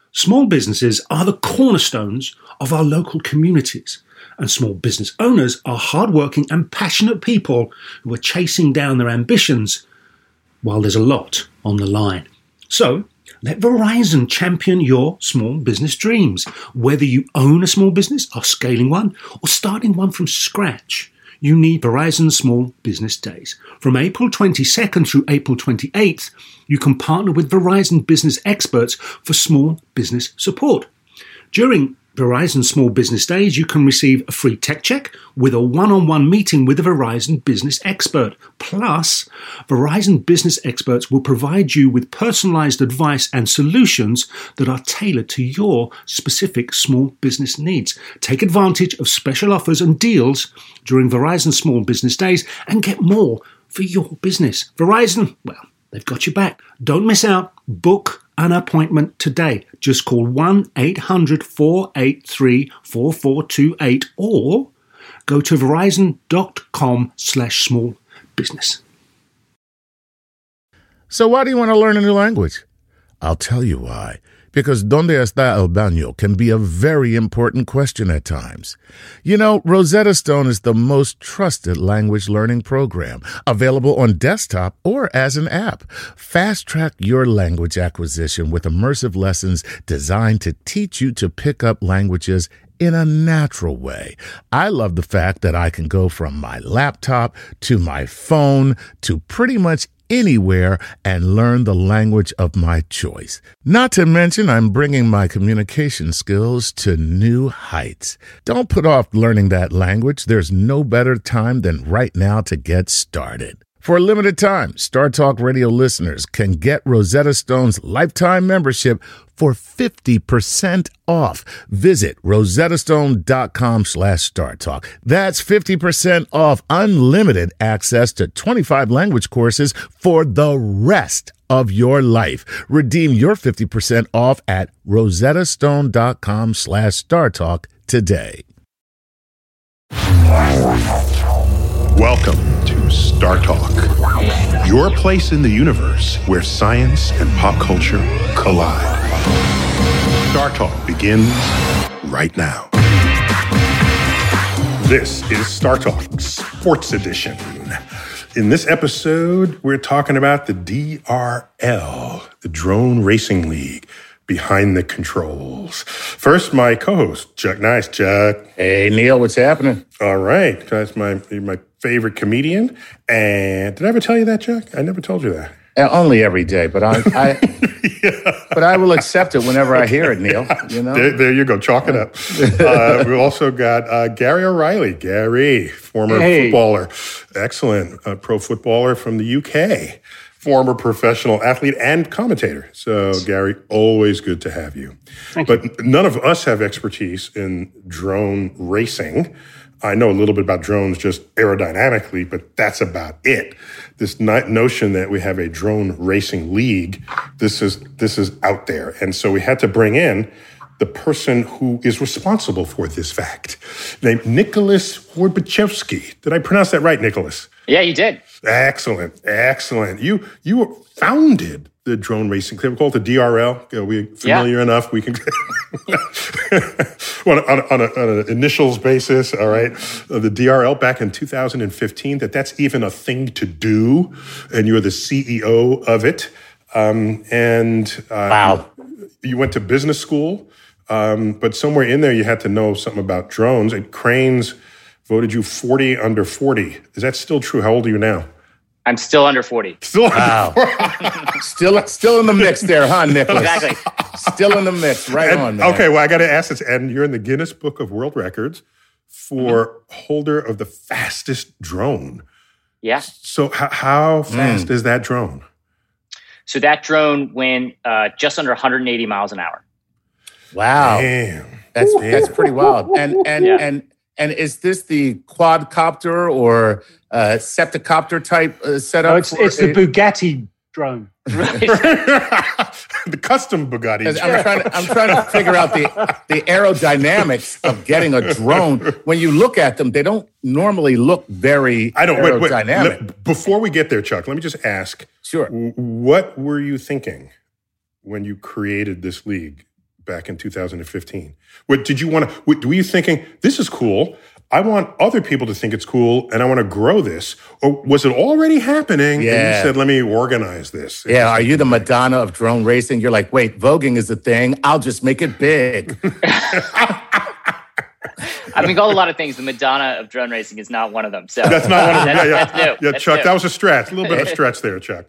Small businesses are the cornerstones of our local communities, and small business owners are hardworking and passionate people who are chasing down their ambitions while there's a lot on the line. So, let Verizon champion your small business dreams. Whether you own a small business, are scaling one, or starting one from scratch, you need Verizon Small Business Days. From April 22nd through April 28th, you can partner with Verizon business experts for small business support. During Verizon Small Business Days, you can receive a free tech check with a one-on-one meeting with a Verizon business expert. Plus, Verizon business experts will provide you with personalized advice and solutions that are tailored to your specific small business needs. Take advantage of special offers and deals during Verizon Small Business Days and get more for your business. Verizon, well, they've got your back. Don't miss out. Book an appointment today. Just call 1-800-483-4428 or go to verizon.com/small business. So why do you want to learn a new language? I'll tell you why. Because ¿Dónde está el baño? Can be a very important question at times. You know, Rosetta Stone is the most trusted language learning program, available on desktop or as an app. Fast-track your language acquisition with immersive lessons designed to teach you to pick up languages in a natural way. I love the fact that I can go from my laptop to my phone to pretty much anywhere and learn the language of my choice. Not to mention, I'm bringing my communication skills to new heights. Don't put off learning that language. There's no better time than right now to get started. For a limited time, Star Talk Radio listeners can get Rosetta Stone's lifetime membership for 50% off. Visit rosettastone.com/StarTalk. That's 50% off unlimited access to 25 language courses for the rest of your life. Redeem your 50% off at rosettastone.com/StarTalk today. Welcome to Star Talk, your place in the universe where science and pop culture collide. Star Talk begins right now. This is Star Talk Sports Edition. In this episode, we're talking about the DRL, the Drone Racing League, behind the controls. First, my co-host, Chuck Nice. Chuck. Hey, Neil, what's happening? All right. That's my favorite comedian. And did I ever tell you that, Chuck? I never told you that. Only every day, but I but I will accept it whenever I hear it, Neil. You know, there you go, chalk it up. We've also got Gary O'Reilly. Gary, former footballer, excellent pro footballer from the UK, former professional athlete and commentator. So, Gary, always good to have you. Thank you. None of us have expertise in drone racing. I know a little bit about drones just aerodynamically, but that's about it. This notion that we have a drone racing league, this is out there. And so we had to bring in the person who is responsible for this fact, named Nicholas Worbachevsky. Did I pronounce that right, Nicholas? Yeah, you did. Excellent. You founded the drone racing club. We call it the DRL. We're familiar enough. We can on an initials basis. All right, the DRL back in 2015. That's even a thing to do, and you're the CEO of it. Wow. You went to business school, but somewhere in there you had to know something about drones. And Cranes voted you 40 under 40. Is that still true? How old are you now? I'm still under 40. Wow. still in the mix there, huh, Nicholas? Exactly. Still in the mix. Right on, man. Okay, well, I got to ask this. And you're in the Guinness Book of World Records for holder of the fastest drone. Yeah. So how fast is that drone? So that drone went just under 180 miles an hour. Wow. Damn. That's pretty wild. And is this the quadcopter or septicopter type setup? No, it's the Bugatti drone. Right. The custom Bugatti. I'm trying to figure out the aerodynamics of getting a drone. When you look at them, they don't normally look very aerodynamic. Wait. Before we get there, Chuck, let me just ask. Sure. What were you thinking when you created this league back in 2015? Did you want to? Were you thinking this is cool? I want other people to think it's cool, and I want to grow this. Or was it already happening? Yeah. And you said, let me organize this. Yeah, are you the Madonna of drone racing? You're like, wait, voguing is a thing. I'll just make it big. I mean, call a lot of things. The Madonna of drone racing is not one of them. So that's not one of them. That's new. Yeah, That's Chuck, new. that was a stretch. A little bit of a stretch there, Chuck.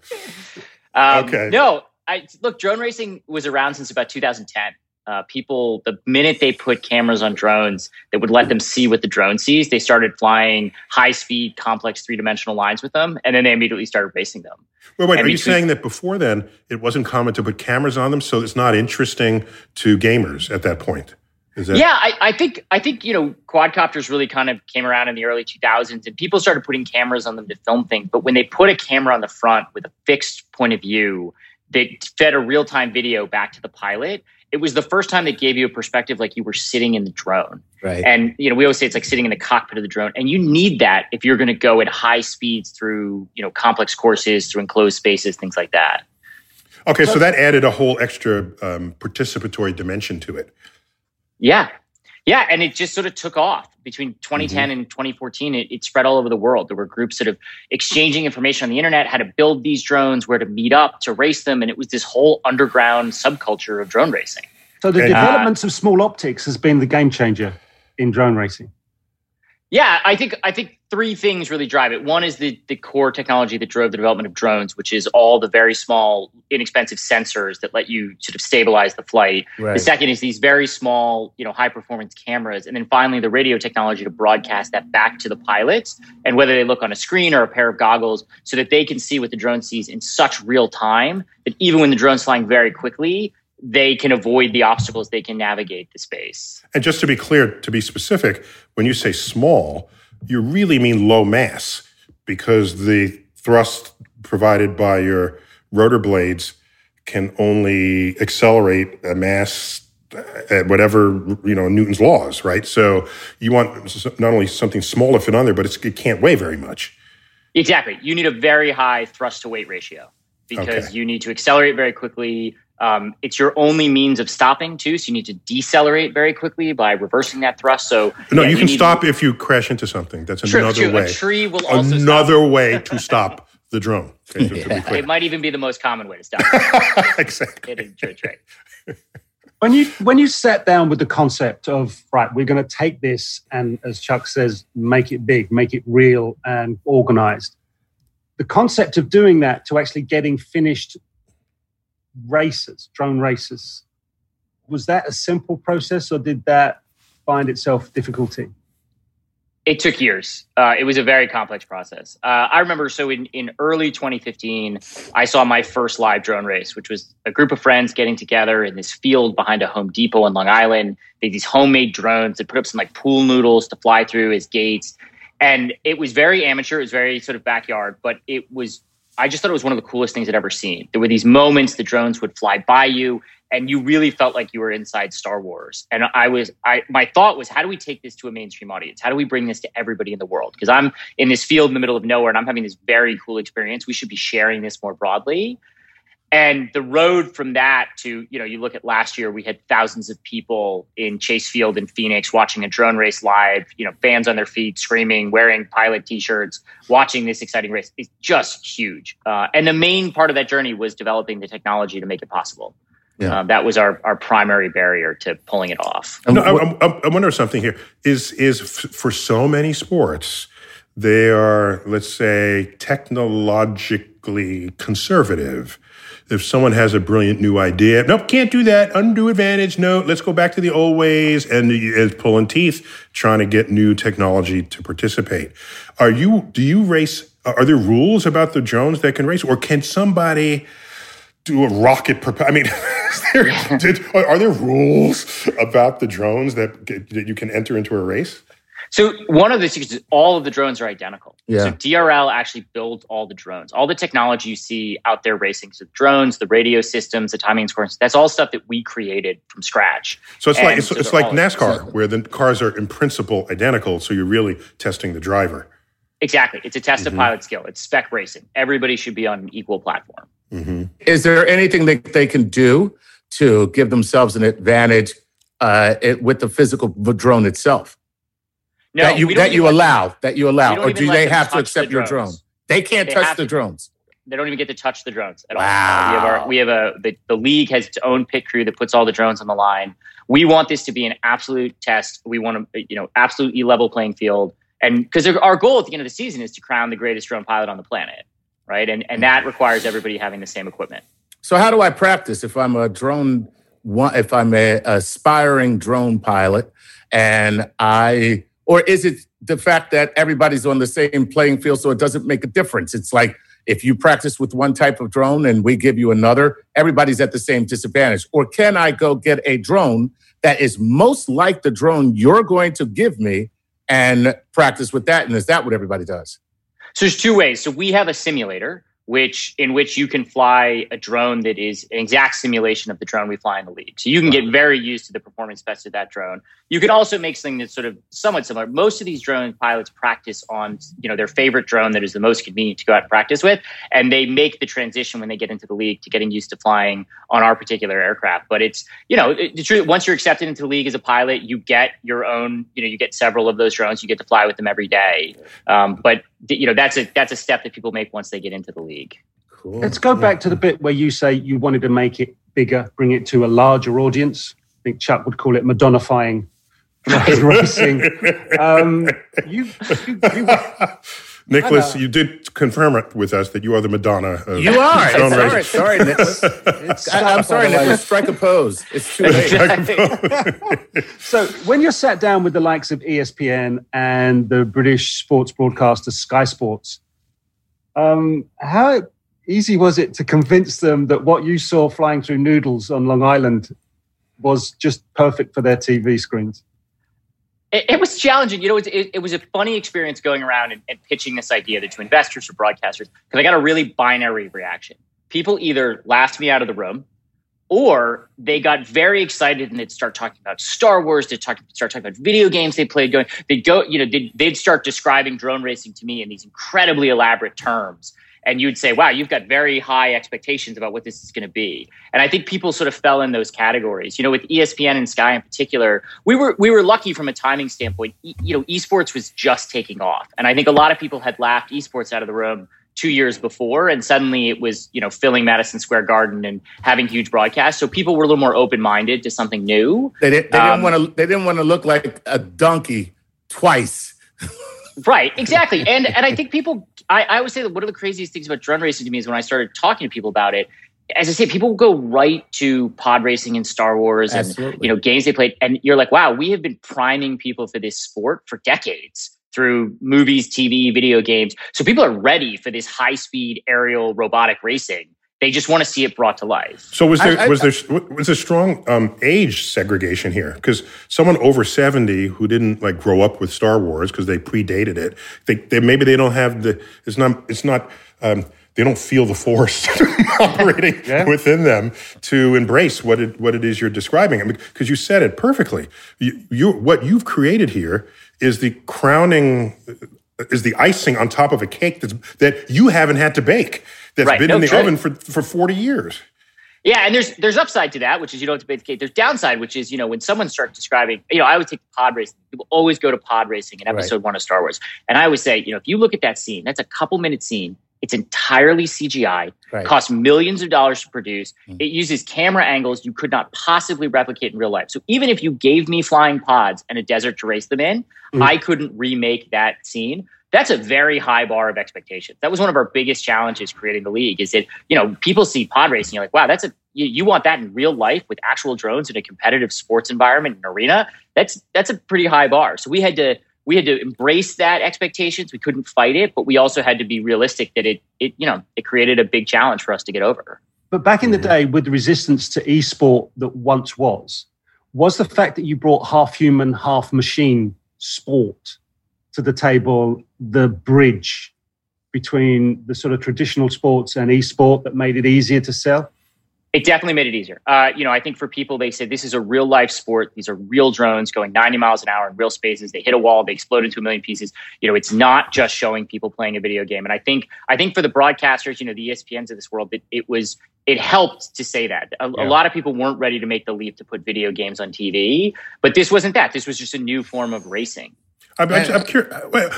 Okay. No, look, drone racing was around since about 2010. People, the minute they put cameras on drones that would let them see what the drone sees, they started flying high-speed, complex three-dimensional lines with them, and then they immediately started racing them. Wait, are you saying that before then, it wasn't common to put cameras on them, so it's not interesting to gamers at that point? Yeah, I think quadcopters really kind of came around in the early 2000s, and people started putting cameras on them to film things. But when they put a camera on the front with a fixed point of view that fed a real-time video back to the pilot, it was the first time that gave you a perspective like you were sitting in the drone. Right. And we always say it's like sitting in the cockpit of the drone, and you need that if you're going to go at high speeds through complex courses, through enclosed spaces, things like that. Okay, so that added a whole extra participatory dimension to it. Yeah, and it just sort of took off. Between 2010 and 2014, it spread all over the world. There were groups sort of exchanging information on the internet, how to build these drones, where to meet up, to race them, and it was this whole underground subculture of drone racing. So the developments of small optics has been the game changer in drone racing. Yeah, I think three things really drive it. One is the core technology that drove the development of drones, which is all the very small, inexpensive sensors that let you sort of stabilize the flight. Right. The second is these very small, high performance cameras. And then finally, the radio technology to broadcast that back to the pilots, and whether they look on a screen or a pair of goggles, so that they can see what the drone sees in such real time that even when the drone's flying very quickly, they can avoid the obstacles, they can navigate the space. And just to be clear, to be specific, when you say small, you really mean low mass, because the thrust provided by your rotor blades can only accelerate a mass at whatever, Newton's laws, right? So you want not only something small to fit on there, but it can't weigh very much. Exactly. You need a very high thrust to weight ratio because you need to accelerate very quickly. It's your only means of stopping too, so you need to decelerate very quickly by reversing that thrust. So you can stop if you crash into something. That's another way. A tree will also another way to stop the drone. Okay, it might even be the most common way to stop. Exactly. When you sat down with the concept of, right, we're going to take this and, as Chuck says, make it big, make it real and organized. The concept of doing that to actually getting finished drone races, was that a simple process or did that find itself difficulty? It took years. It was a very complex process. I remember, in early 2015, I saw my first live drone race, which was a group of friends getting together in this field behind a Home Depot in Long Island. They had these homemade drones that put up some like pool noodles to fly through as gates. And it was very amateur. It was very sort of backyard, but I just thought it was one of the coolest things I'd ever seen. There were these moments the drones would fly by you and you really felt like you were inside Star Wars. And my thought was, how do we take this to a mainstream audience? How do we bring this to everybody in the world? Because I'm in this field in the middle of nowhere and I'm having this very cool experience. We should be sharing this more broadly. And the road from that to, you look at last year, we had thousands of people in Chase Field in Phoenix watching a drone race live, fans on their feet, screaming, wearing pilot t-shirts, watching this exciting race. It's just huge. And the main part of that journey was developing the technology to make it possible. Yeah. That was our primary barrier to pulling it off. I wonder something here. Is for so many sports, they are, let's say, technologically conservative. If someone has a brilliant new idea, nope, can't do that, undue advantage, no, let's go back to the old ways, and it's pulling teeth, trying to get new technology to participate. Do you race, are there rules about the drones that can race, or can somebody do a rocket are there rules about the drones that you can enter into a race? So one of the secrets is all of the drones are identical. Yeah. So DRL actually builds all the drones. All the technology you see out there racing, so the drones, the radio systems, the timing and scoring, that's all stuff that we created from scratch. So it's like NASCAR, where the cars are in principle identical, so you're really testing the driver. Exactly. It's a test of pilot skill. It's spec racing. Everybody should be on an equal platform. Mm-hmm. Is there anything that they can do to give themselves an advantage with the physical drone itself? No, that you allow, or do they have to accept your drone? They can't touch the drones. They don't even get to touch the drones at all. Wow. The league has its own pit crew that puts all the drones on the line. We want this to be an absolute test. We want absolute level playing field. And because our goal at the end of the season is to crown the greatest drone pilot on the planet, right? And that requires everybody having the same equipment. So how do I practice if I'm if I'm an aspiring drone pilot or is it the fact that everybody's on the same playing field so it doesn't make a difference? It's like if you practice with one type of drone and we give you another, everybody's at the same disadvantage. Or can I go get a drone that is most like the drone you're going to give me and practice with that? And is that what everybody does? So there's two ways. So we have a simulator in which you can fly a drone that is an exact simulation of the drone we fly in the league. So you can get very used to the performance specs of that drone. You can also make something that's sort of somewhat similar. Most of these drone pilots practice on, their favorite drone that is the most convenient to go out and practice with, and they make the transition when they get into the league to getting used to flying on our particular aircraft. But it's, the truth, once you're accepted into the league as a pilot, you get your own, you get several of those drones. You get to fly with them every day. But that's a step that people make once they get into the league. Cool. Let's go back to the bit where you say you wanted to make it bigger, bring it to a larger audience. I think Chuck would call it Madonnifying racing. Nicholas, you did confirm it with us that you are the Madonna of You are. drone racing. Sorry, Nicholas. I'm sorry, Nicholas. Strike a pose. It's too late. So when you're sat down with the likes of ESPN and the British sports broadcaster Sky Sports, how easy was it to convince them that what you saw flying through Noodles on Long Island was just perfect for their TV screens? It was challenging. It was a funny experience going around and pitching this idea to investors or broadcasters, because I got a really binary reaction. People either laughed me out of the room, or they got very excited and they'd start talking about Star Wars, they'd start talking about video games they played. They'd start describing drone racing to me in these incredibly elaborate terms. And you'd say, wow, you've got very high expectations about what this is going to be. And I think people sort of fell in those categories. With ESPN and Sky in particular, we were lucky from a timing standpoint. Esports was just taking off. And I think a lot of people had laughed esports out of the room 2 years before, and suddenly it was, filling Madison Square Garden and having huge broadcasts. So people were a little more open-minded to something new. They didn't want to look like a donkey twice. Right, exactly. And I think people, I would say that one of the craziest things about drone racing to me is when I started talking to people about it, as I say, people will go right to pod racing and Star Wars Absolutely. And games they played. And you're like, wow, we have been priming people for this sport for decades through movies, TV, video games. So people are ready for this high-speed aerial robotic racing. They just want to see it brought to life. So was there strong age segregation here? Because someone over 70 who didn't grow up with Star Wars because they predated it, maybe they don't have they don't feel the force operating within them to embrace what it is you're describing. Because you said it perfectly. What you've created here is the crowning, is the icing on top of a cake that you haven't had to bake. That's been in the oven for 40 years. Yeah, and there's upside to that, which is you don't have to bake the cake. There's downside, which is, when someone starts describing, I would take pod racing. People always go to pod racing in episode 1 of Star Wars. And I always say, if you look at that scene, that's a couple-minute scene. It's entirely CGI, costs millions of dollars to produce. It uses camera angles you could not possibly replicate in real life. So even if you gave me flying pods and a desert to race them in, I couldn't remake that scene. That's a very high bar of expectations. That was one of our biggest challenges creating the league, is that, people see pod racing, you're like, wow, you want that in real life with actual drones in a competitive sports environment and arena. That's a pretty high bar. So we had to embrace that expectations. We couldn't fight it, but we also had to be realistic that it created a big challenge for us to get over. But back in the day, with the resistance to esport that once was the fact that you brought half human, half machine sport to the table the bridge between the sort of traditional sports and esport that made it easier to sell? It definitely made it easier. I think for people, they said this is a real life sport. These are real drones going 90 miles an hour in real spaces. They hit a wall, they explode into a million pieces. It's not just showing people playing a video game. And I think for the broadcasters, the ESPNs of this world, it helped to say that. A lot of people weren't ready to make the leap to put video games on TV, but this wasn't that. This was just a new form of racing. I'm curious.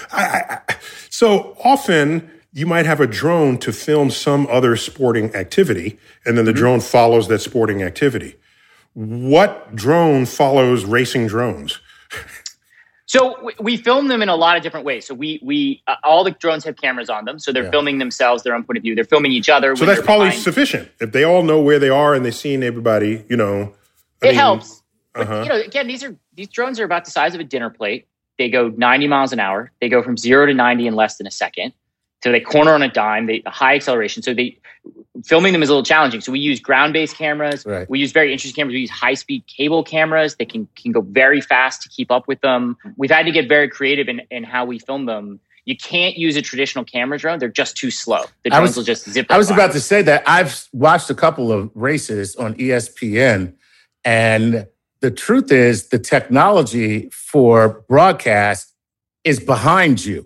So often you might have a drone to film some other sporting activity, and then the drone follows that sporting activity. What drone follows racing drones? So we film them in a lot of different ways. So we all the drones have cameras on them, so they're filming themselves, their own point of view. They're filming each other. So that's probably sufficient if they all know where they are and they're seeing everybody. It helps. But, again, these drones are about the size of a dinner plate. They go 90 miles an hour. They go from 0 to 90 in less than a second. So they corner on a dime. They high acceleration. So filming them is a little challenging. So we use ground-based cameras. Right. We use very interesting cameras. We use high-speed cable cameras. They can go very fast to keep up with them. We've had to get very creative in how we film them. You can't use a traditional camera drone. They're just too slow. The drones will just zip. I was about to say that I've watched a couple of races on ESPN, and the truth is the technology for broadcast is behind you.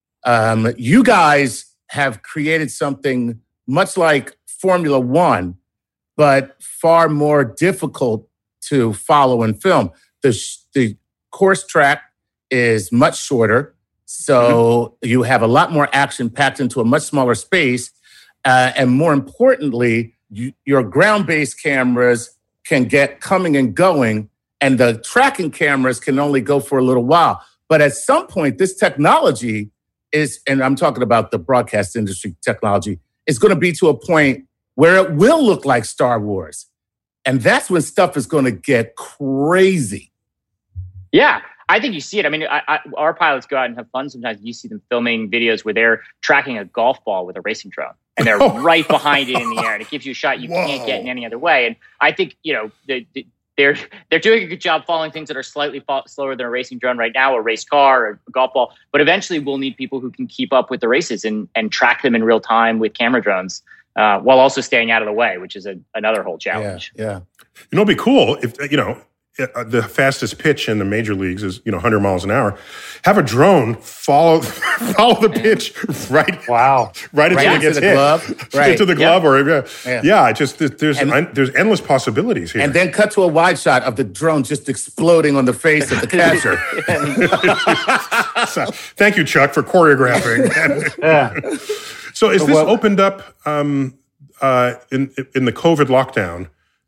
You guys have created something much like Formula One, but far more difficult to follow and film. The course track is much shorter, so you have a lot more action packed into a much smaller space. And more importantly, your ground-based cameras can get coming and going, and the tracking cameras can only go for a little while. But at some point, this technology and I'm talking about the broadcast industry technology, is going to be to a point where it will look like Star Wars. And that's when stuff is going to get crazy. Yeah, I think you see it. I mean, our pilots go out and have fun sometimes. You see them filming videos where they're tracking a golf ball with a racing drone. And they're right behind it in the air. And it gives you a shot you can't get in any other way. And I think, they're doing a good job following things that are slightly slower than a racing drone right now, a race car or a golf ball. But eventually we'll need people who can keep up with the races and track them in real time with camera drones while also staying out of the way, which is another whole challenge. Yeah. It'd be cool if, the fastest pitch in the major leagues is 100 miles an hour. Have a drone follow the pitch right until it gets hit into the glove there's endless possibilities here. And then cut to a wide shot of the drone just exploding on the face of the catcher. So, thank you, Chuck, for choreographing. So is this opened up in the COVID lockdown?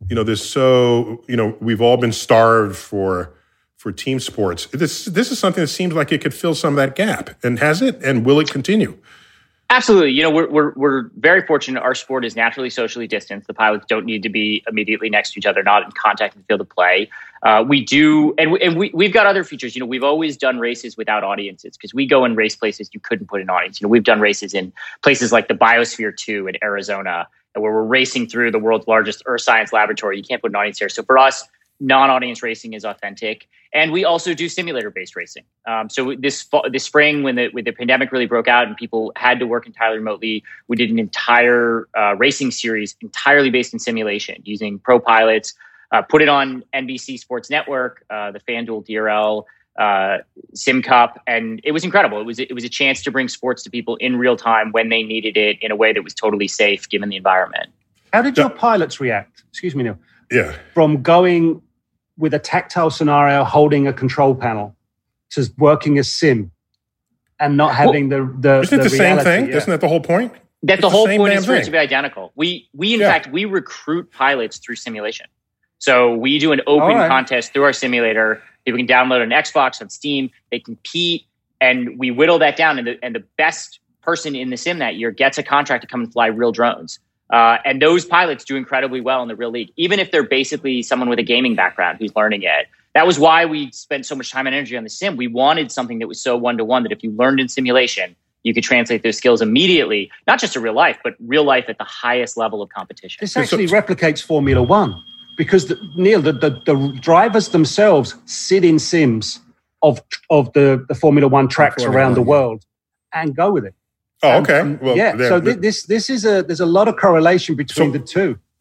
We've all been starved for team sports. This is something that seems like it could fill some of that gap. And has it? And will it continue? Absolutely. We're very fortunate. Our sport is naturally socially distanced. The pilots don't need to be immediately next to each other, not in contact in the field of play. We do, and we've got other features. We've always done races without audiences because we go and race places you couldn't put an audience. We've done races in places like the Biosphere 2 in Arizona, where we're racing through the world's largest earth science laboratory. You can't put an audience here. So for us, non-audience racing is authentic. And we also do simulator-based racing. So this spring, when the pandemic really broke out and people had to work entirely remotely, we did an entire racing series entirely based in simulation using pro pilots, put it on NBC Sports Network, the FanDuel DRL, Sim Cup, and it was incredible. It was a chance to bring sports to people in real time when they needed it in a way that was totally safe given the environment. How did your pilots react? Excuse me, Neil. Yeah. From going with a tactile scenario, holding a control panel, to working as sim, and not having the isn't it the same reality, thing? Isn't that the whole point? The whole point is for it to be identical. We in fact we recruit pilots through simulation. So we do an open contest through our simulator. People can download an Xbox, on Steam. They compete, and we whittle that down. And the best person in the sim that year gets a contract to come and fly real drones. And those pilots do incredibly well in the real league, even if they're basically someone with a gaming background who's learning it. That was why we spent so much time and energy on the sim. We wanted something that was so one-to-one that if you learned in simulation, you could translate those skills immediately, not just to real life, but real life at the highest level of competition. This actually replicates Formula One because, the drivers themselves sit in sims of the Formula One tracks around the world and go with it. Oh, okay. Well, yeah. So there's a lot of correlation between the two.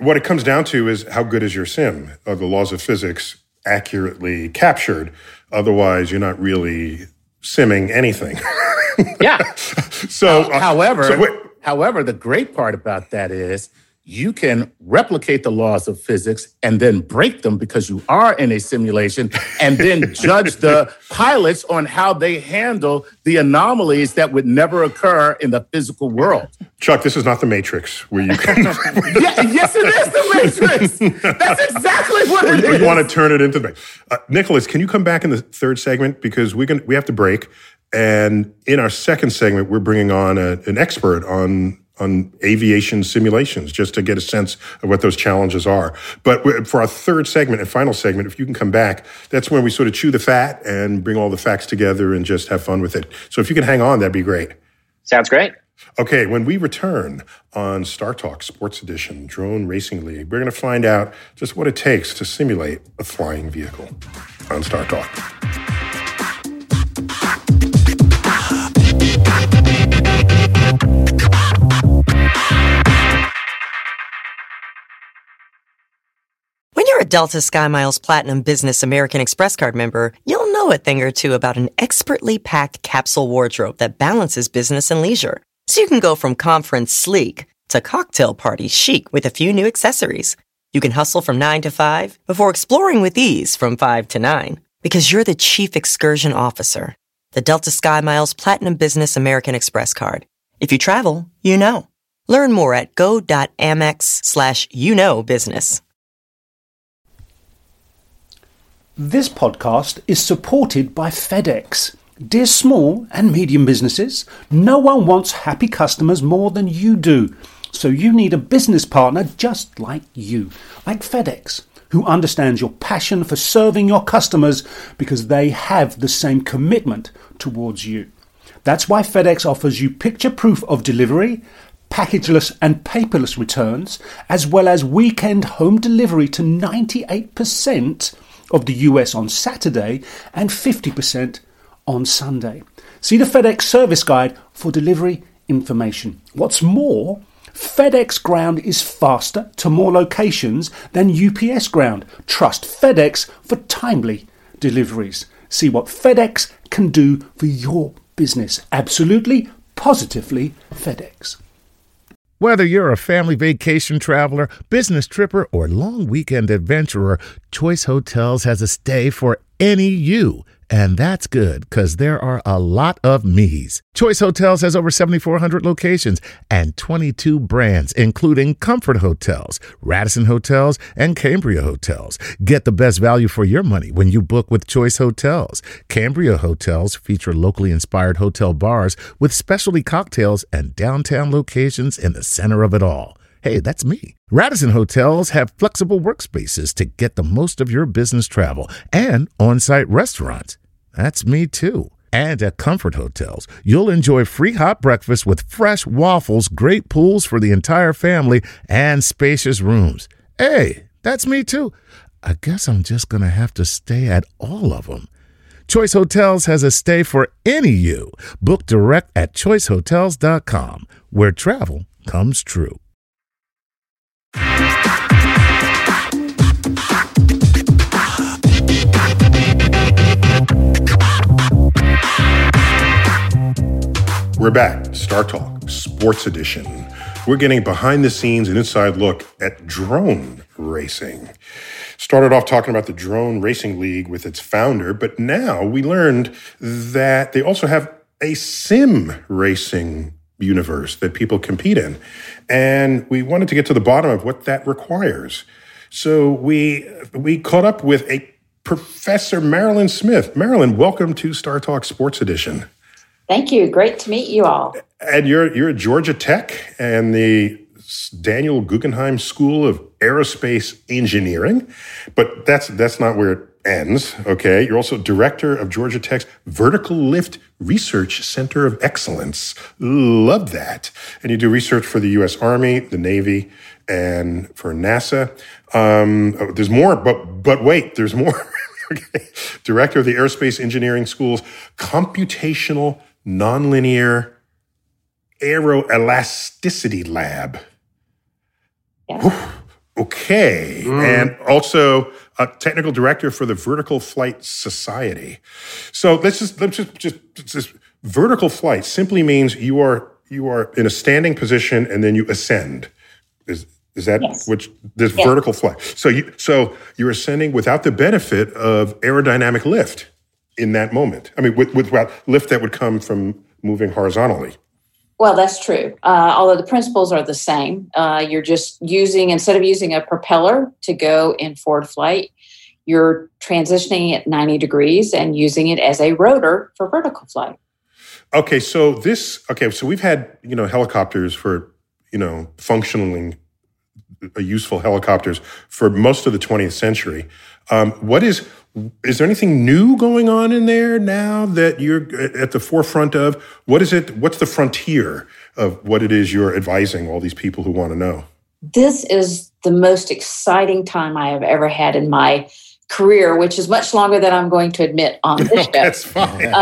what it comes down to is how good is your sim? Are the laws of physics accurately captured? Otherwise, you're not really simming anything. Yeah. However, the great part about that is you can replicate the laws of physics and then break them because you are in a simulation, and then judge the pilots on how they handle the anomalies that would never occur in the physical world. Chuck, this is not the Matrix where you can... Yes, it is the Matrix. That's exactly what it is. You want to turn it into the... Nicholas, can you come back in the third segment? Because we have to break. And in our second segment, we're bringing on an expert on aviation simulations, just to get a sense of what those challenges are. But for our third segment and final segment, if you can come back, that's when we sort of chew the fat and bring all the facts together and just have fun with it. So if you can hang on, that'd be great. Sounds great. Okay, when we return on Star Talk Sports Edition Drone Racing League, we're going to find out just what it takes to simulate a flying vehicle on Star Talk. When you're a Delta SkyMiles Platinum Business American Express Card member, you'll know a thing or two about an expertly packed capsule wardrobe that balances business and leisure. So you can go from conference sleek to cocktail party chic with a few new accessories. You can hustle from 9 to 5 before exploring with ease from 5 to 9. Because you're the Chief Excursion Officer. The Delta SkyMiles Platinum Business American Express Card. If you travel, you know. Learn more at go.amex/business. This podcast is supported by FedEx. Dear small and medium businesses, no one wants happy customers more than you do. So you need a business partner just like you, like FedEx, who understands your passion for serving your customers because they have the same commitment towards you. That's why FedEx offers you picture proof of delivery, packageless and paperless returns, as well as weekend home delivery to 98% of the US on Saturday and 50% on Sunday. See the FedEx service guide for delivery information. What's more, FedEx Ground is faster to more locations than UPS Ground. Trust FedEx for timely deliveries. See what FedEx can do for your business. Absolutely, positively FedEx. Whether you're a family vacation traveler, business tripper, or long weekend adventurer, Choice Hotels has a stay for any you. And that's good, because there are a lot of me's. Choice Hotels has over 7,400 locations and 22 brands, including Comfort Hotels, Radisson Hotels, and Cambria Hotels. Get the best value for your money when you book with Choice Hotels. Cambria Hotels feature locally inspired hotel bars with specialty cocktails and downtown locations in the center of it all. Hey, that's me. Radisson Hotels have flexible workspaces to get the most of your business travel and on-site restaurants. That's me too. And at Comfort Hotels, you'll enjoy free hot breakfast with fresh waffles, great pools for the entire family, and spacious rooms. Hey, that's me too. I guess I'm just going to have to stay at all of them. Choice Hotels has a stay for any you. Book direct at choicehotels.com, where travel comes true. We're back. Star Talk Sports Edition. We're getting behind the scenes and inside look at drone racing. Started off talking about the Drone Racing League with its founder, but now we learned that they also have a sim racing universe that people compete in. And we wanted to get to the bottom of what that requires. So we caught up with a Professor Marilyn Smith. Marilyn, welcome to Star Talk Sports Edition. Thank you. Great to meet you all. And you're at Georgia Tech and the Daniel Guggenheim School of Aerospace Engineering, but that's not where it ends. Okay, you're also director of Georgia Tech's Vertical Lift Research Center of Excellence. Love that. And you do research for the U.S. Army, the Navy, and for NASA. There's more, but wait, there's more. Okay, director of the Aerospace Engineering School's Computational Nonlinear Aeroelasticity Lab. Yeah. Okay. And also a technical director for the Vertical Flight Society. So let's just vertical flight simply means you are in a standing position and then you ascend. Is that this vertical flight? So you're ascending without the benefit of aerodynamic lift in that moment. I mean, without lift that would come from moving horizontally. Well, that's true. Although the principles are the same. You're just instead of using a propeller to go in forward flight, you're transitioning at 90 degrees and using it as a rotor for vertical flight. Okay, so we've had, helicopters for, functionally useful helicopters for most of the 20th century. Is there anything new going on in there now that you're at the forefront of? What is it? What's the frontier of what it is you're advising all these people who want to know? This is the most exciting time I have ever had in my career, which is much longer than I'm going to admit on this show. That's fine.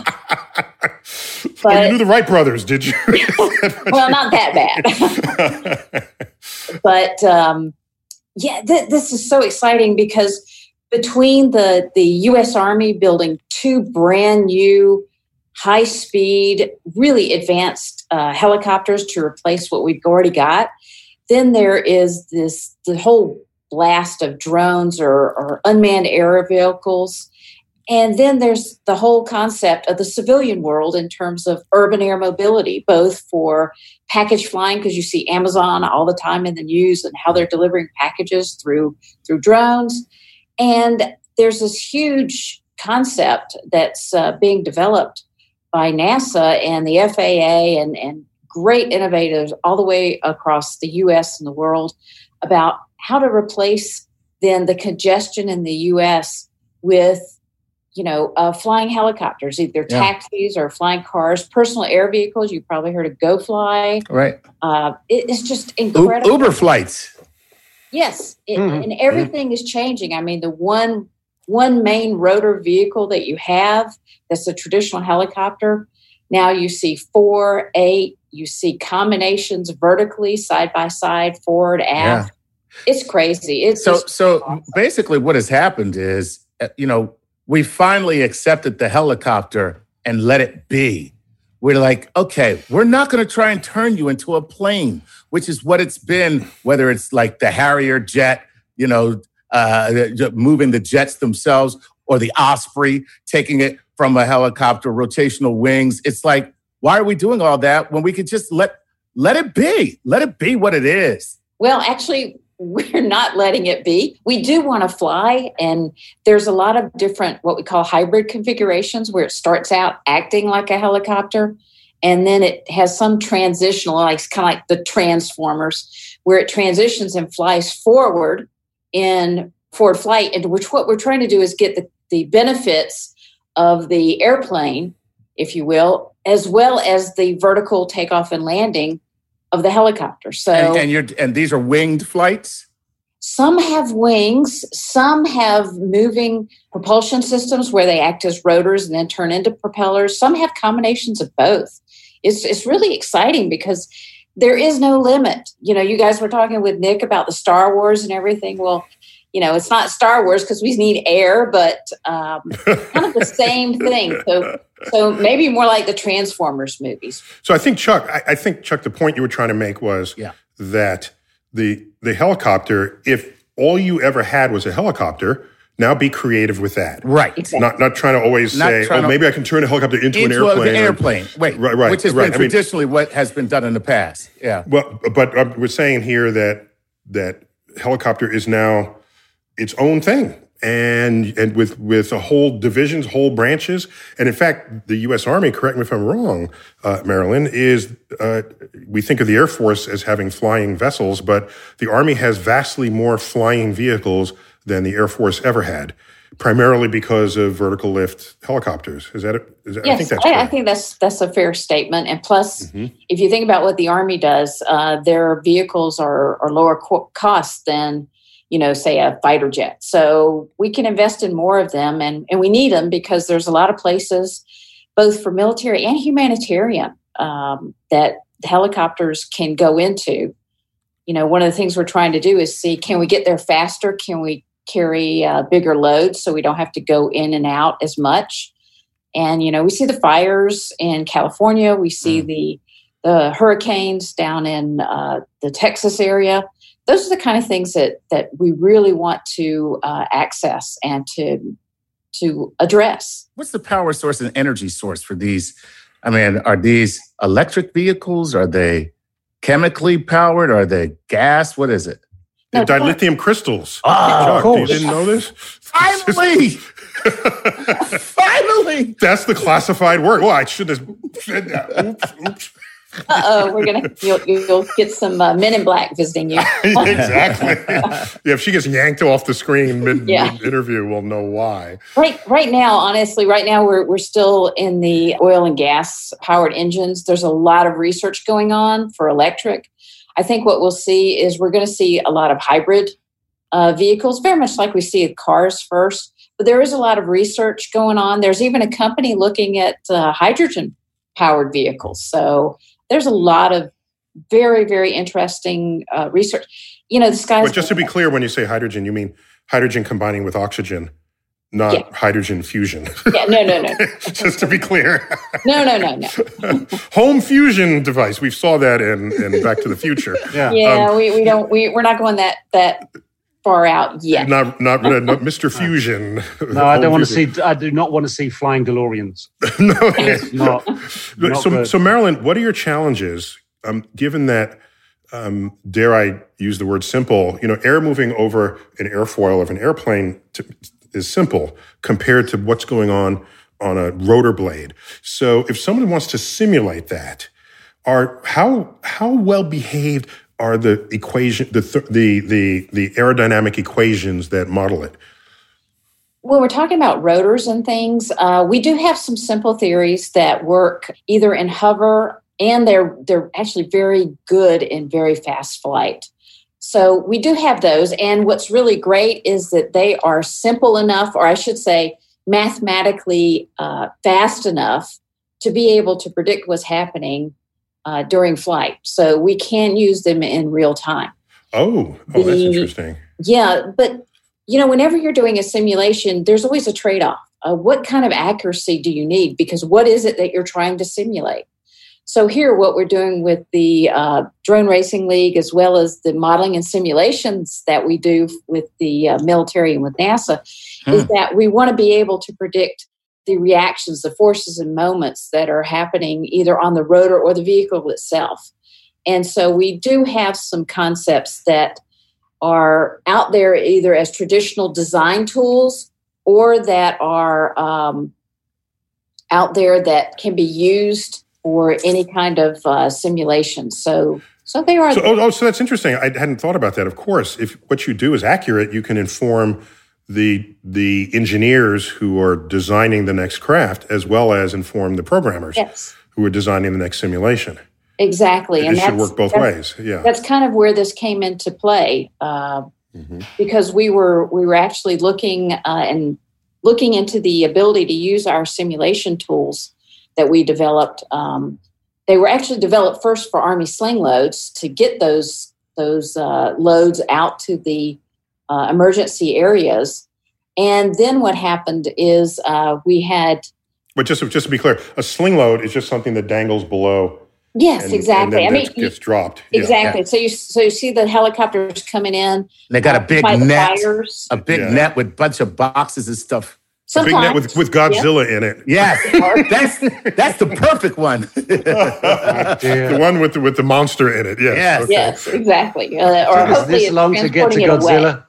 But you knew the Wright brothers, did you? Well, not that bad. But this is so exciting because between the U.S. Army building 2 brand new, high-speed, really advanced helicopters to replace what we've already got, then there is the whole blast of drones or unmanned air vehicles. And then there's the whole concept of the civilian world in terms of urban air mobility, both for package flying, because you see Amazon all the time in the news and how they're delivering packages through drones. And there's this huge concept that's being developed by NASA and the FAA and great innovators all the way across the U.S. and the world about how to replace then the congestion in the U.S. with, flying helicopters, either taxis or flying cars, personal air vehicles. You probably heard of GoFly. Right. It's just incredible. Uber flights. Yes, and everything is changing. I mean, the one main rotor vehicle that you have that's a traditional helicopter, now you see 4, 8, you see combinations vertically, side by side, forward, aft. Yeah. It's crazy. So awesome. Basically what has happened is, we finally accepted the helicopter and let it be. We're like, okay, we're not going to try and turn you into a plane, which is what it's been, whether it's like the Harrier jet, moving the jets themselves, or the Osprey, taking it from a helicopter, rotational wings. It's like, why are we doing all that when we could just let it be? Let it be what it is. Well, actually, we're not letting it be. We do want to fly, and there's a lot of different what we call hybrid configurations where it starts out acting like a helicopter, and then it has some transitional, like kind of like the Transformers, where it transitions and flies forward in forward flight, into which what we're trying to do is get the benefits of the airplane, if you will, as well as the vertical takeoff and landing of the helicopter. So, and these are winged flights? Some have wings, some have moving propulsion systems where they act as rotors and then turn into propellers. Some have combinations of both. It's really exciting because there is no limit. You guys were talking with Nick about the Star Wars and everything. Well, it's not Star Wars because we need air, but kind of the same thing. So maybe more like the Transformers movies. So I think, Chuck, the point you were trying to make was that the helicopter, if all you ever had was a helicopter, now be creative with that. Right. Exactly. Not trying to always maybe I can turn a helicopter into an airplane. Right. Which has been traditionally what has been done in the past. Yeah. Well, but we're saying here that helicopter is now its own thing, and with a whole divisions, whole branches, and in fact, the U.S. Army, correct me if I'm wrong, Marilyn, is we think of the Air Force as having flying vessels, but the Army has vastly more flying vehicles than the Air Force ever had, primarily because of vertical lift helicopters. Is that it? Yes, I think that's a fair statement. And plus, if you think about what the Army does, their vehicles are lower cost than say a fighter jet. So we can invest in more of them, and we need them because there's a lot of places, both for military and humanitarian, that helicopters can go into. one of the things we're trying to do is see, can we get there faster? Can we carry bigger loads so we don't have to go in and out as much? And, we see the fires in California. We see the hurricanes down in the Texas area. Those are the kind of things that we really want to access and to address. What's the power source and energy source for these? I mean, are these electric vehicles? Are they chemically powered? Are they gas? What is it? They're dilithium crystals. Oh, Chuck, you didn't know this? Finally! Finally! That's the classified word. Well, I should have said that. Oops. You'll get some Men in Black visiting you. Exactly. Yeah, if she gets yanked off the screen mid-interview, we'll know why. Right now, honestly, we're still in the oil and gas powered engines. There's a lot of research going on for electric. I think what we'll see is we're going to see a lot of hybrid vehicles, very much like we see in cars first. But there is a lot of research going on. There's even a company looking at hydrogen-powered vehicles. So there's a lot of very, very interesting research. The sky's... But just to be clear, when you say hydrogen, you mean hydrogen combining with oxygen, not hydrogen fusion. Yeah, no. Just to be clear. No. Home fusion device. We saw that in Back to the Future. Yeah. We're not going that far out yet. Not Mr. Fusion. No, I don't want to see. I do not want to see flying DeLoreans. No, it's not. So Marilyn, what are your challenges? Given that, dare I use the word simple? Air moving over an airfoil of an airplane is simple compared to what's going on a rotor blade. So if someone wants to simulate that, how well behaved are the equation, the aerodynamic equations that model it? When we're talking about rotors and things, we do have some simple theories that work either in hover, and they're actually very good in very fast flight. So we do have those. And what's really great is that they are simple enough, or I should say mathematically fast enough to be able to predict what's happening during flight. So we can use them in real time. Oh, that's interesting. Yeah, but whenever you're doing a simulation, there's always a trade-off. What kind of accuracy do you need? Because what is it that you're trying to simulate? So here, what we're doing with the Drone Racing League, as well as the modeling and simulations that we do with the military and with NASA, is that we want to be able to predict the reactions, the forces and moments that are happening either on the rotor or the vehicle itself. And so we do have some concepts that are out there either as traditional design tools or that are out there that can be used for any kind of simulation. So they are. So that's interesting. I hadn't thought about that. Of course, if what you do is accurate, you can inform the engineers who are designing the next craft, as well as inform the programmers who are designing the next simulation. Exactly. It should work both ways. Yeah. That's kind of where this came into play, because we were actually looking into the ability to use our simulation tools that we developed. They were actually developed first for Army sling loads to get those loads out to the emergency areas. And then what happened is we had... But just to be clear, a sling load is just something that dangles below. Yes, exactly. And then gets dropped. Exactly. Yeah. So you see the helicopters coming in. They got a big net, net with a bunch of boxes and stuff. Sometimes. A big net with Godzilla in it. Yes, that's the perfect one. The one with the monster in it. Yes. Yes, okay. Yes, exactly. Or hopefully this long to get to Godzilla.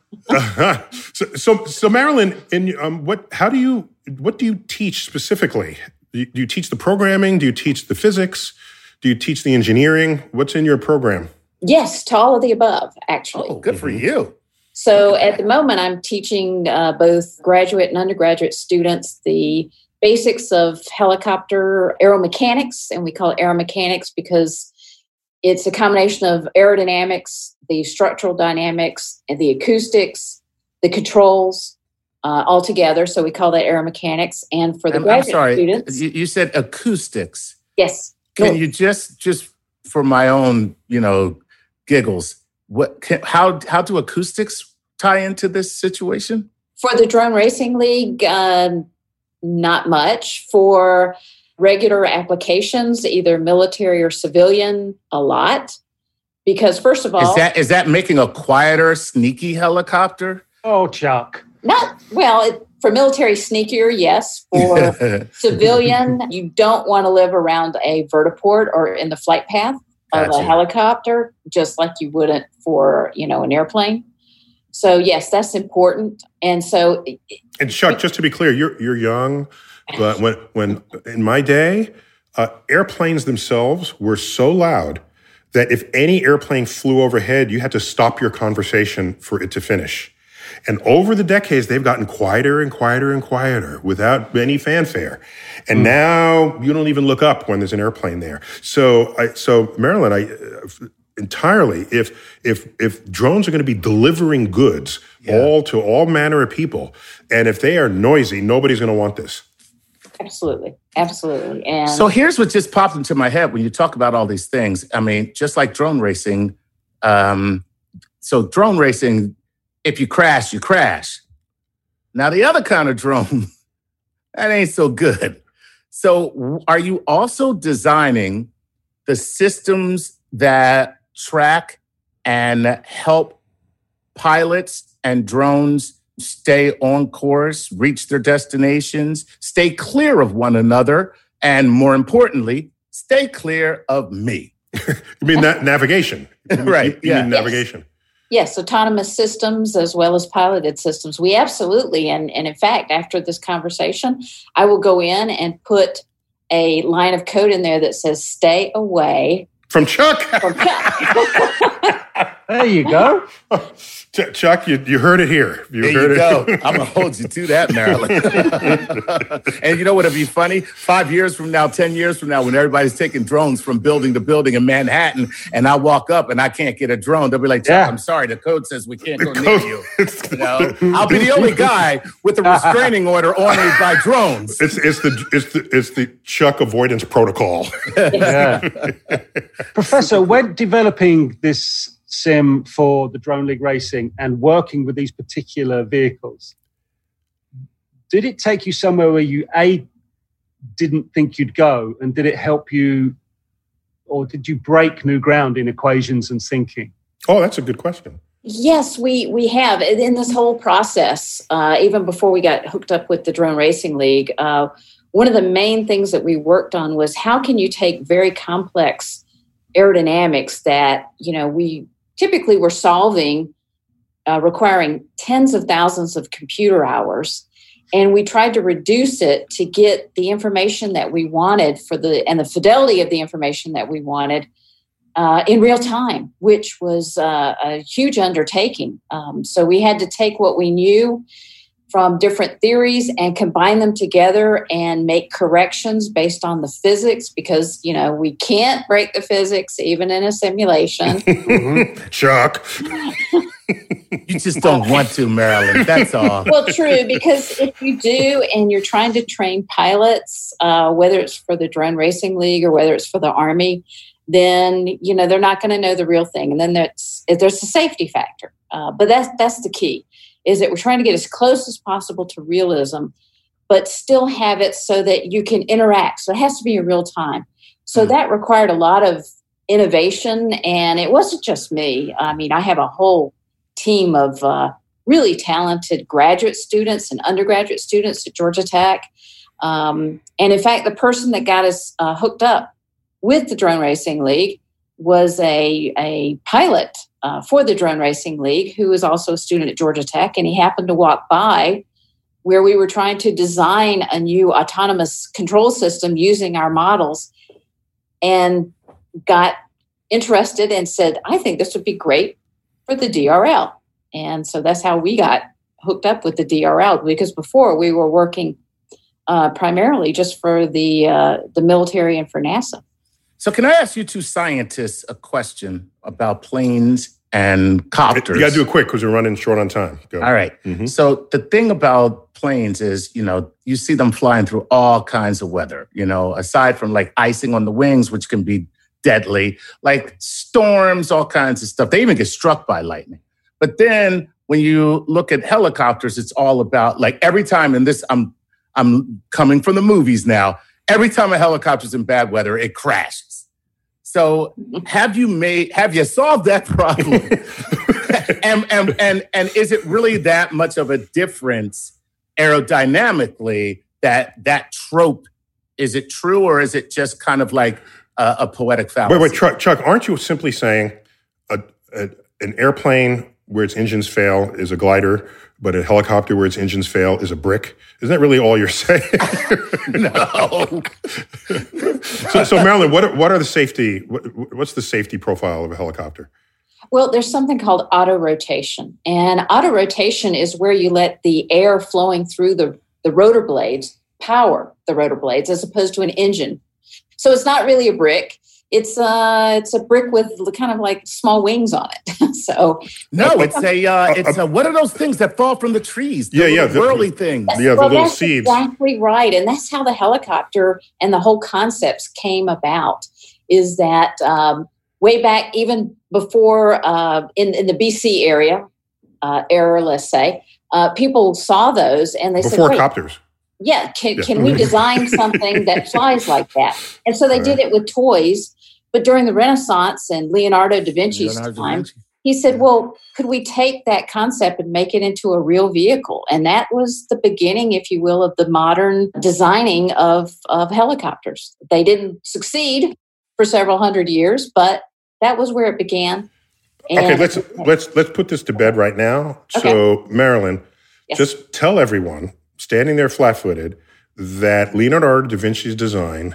So Marilyn, what do you teach specifically? Do you teach the programming? Do you teach the physics? Do you teach the engineering? What's in your program? Yes, to all of the above, actually. Oh, good for you. So at the moment, I'm teaching both graduate and undergraduate students the basics of helicopter aeromechanics, and we call it aeromechanics because it's a combination of aerodynamics, the structural dynamics, and the acoustics, the controls, all together. So we call that aeromechanics. And for the graduate students... You said acoustics. Yes. Can you just for my own, giggles, How do acoustics tie into this situation? For the Drone Racing League, not much. For regular applications, either military or civilian, a lot. Because first of all, is that making a quieter, sneaky helicopter? Oh, Chuck. For military, sneakier, yes. For civilian, you don't want to live around a vertiport or in the flight path of a helicopter, just like you wouldn't for, an airplane. So yes, that's important. And so, and Chuck, just to be clear, you're young, but when in my day, airplanes themselves were so loud that if any airplane flew overhead, you had to stop your conversation for it to finish. And over the decades, they've gotten quieter and quieter and quieter without any fanfare. And now you don't even look up when there's an airplane there. So Marilyn, entirely, if drones are going to be delivering goods to all manner of people, and if they are noisy, nobody's going to want this. Absolutely. And so here's what just popped into my head when you talk about all these things. I mean, just like drone racing. So drone racing, if you crash, you crash. Now, the other kind of drone, that ain't so good. So are you also designing the systems that track and help pilots and drones stay on course, reach their destinations, stay clear of one another, and more importantly, stay clear of me? You mean that navigation? Right. You mean navigation. Yes, autonomous systems as well as piloted systems. We absolutely, and in fact, after this conversation, I will go in and put a line of code in there that says, stay away. From Chuck. There you go. Chuck, you heard it here. There you go. I'm going to hold you to that, Marilyn. And you know what would be funny? 5 years from now, 10 years from now, when everybody's taking drones from building to building in Manhattan, and I walk up and I can't get a drone, they'll be like, Chuck, I'm sorry, the code says we can't go near you. I'll be the only guy with a restraining order on me by drones. It's the Chuck avoidance protocol. Yeah. Professor, when developing this sim for the Drone League Racing and working with these particular vehicles, did it take you somewhere where you didn't think you'd go, and did it help you, or did you break new ground in equations and thinking? Oh, that's a good question. Yes, we have. In this whole process, even before we got hooked up with the Drone Racing League, one of the main things that we worked on was how can you take very complex aerodynamics that, we typically were solving, requiring tens of thousands of computer hours. And we tried to reduce it to get the information that we wanted and the fidelity of the information that we wanted in real time, which was a huge undertaking. So we had to take what we knew from different theories and combine them together and make corrections based on the physics, because, we can't break the physics even in a simulation. Chuck. You just don't want to, Marilyn. That's all. Well, true, because if you do and you're trying to train pilots, whether it's for the Drone Racing League or whether it's for the Army, then, they're not going to know the real thing. And then there's a safety factor. But that's the key, is that we're trying to get as close as possible to realism, but still have it so that you can interact. So it has to be in real time. So that required a lot of innovation, and it wasn't just me. I mean, I have a whole team of really talented graduate students and undergraduate students at Georgia Tech. And in fact, the person that got us hooked up with the Drone Racing League was a pilot for the Drone Racing League, who was also a student at Georgia Tech, and he happened to walk by where we were trying to design a new autonomous control system using our models, and got interested and said, I think this would be great for the DRL. And so that's how we got hooked up with the DRL, because before we were working primarily just for the military and for NASA. So can I ask you two scientists a question about planes and copters? You got to do it quick because we're running short on time. Go. All right. Mm-hmm. So the thing about planes is, you see them flying through all kinds of weather, aside from like icing on the wings, which can be deadly, like storms, all kinds of stuff. They even get struck by lightning. But then when you look at helicopters, it's all about like every time, and this I'm coming from the movies now, every time a helicopter's in bad weather, it crashes. So have you solved that problem? and is it really that much of a difference aerodynamically that trope? Is it true, or is it just kind of like a poetic fallacy? Wait, Chuck, aren't you simply saying an airplane where its engines fail is a glider, but a helicopter where its engines fail is a brick? Isn't that really all you're saying? No. So Marilyn, what are the safety? What's the safety profile of a helicopter? Well, there's something called auto rotation, and auto rotation is where you let the air flowing through the rotor blades power the rotor blades as opposed to an engine. So it's not really a brick. It's a brick with kind of like small wings on it. So no, it's a what are those things that fall from the trees? The whirly things. Yeah, the little seeds. Exactly right, and that's how the helicopter and the whole concepts came about. Is that way back even before in the BC era, let's say, people saw those and they before said, copters. Yeah, can we design something that flies like that? And so they did it with toys. But during the Renaissance and Leonardo da Vinci's time, he said, well, could we take that concept and make it into a real vehicle? And that was the beginning, if you will, of the modern designing of helicopters. They didn't succeed for several hundred years, but that was where it began. And let's put this to bed right now. Okay. So, Marilyn, Yes. just tell everyone standing there flat-footed that Leonardo da Vinci's design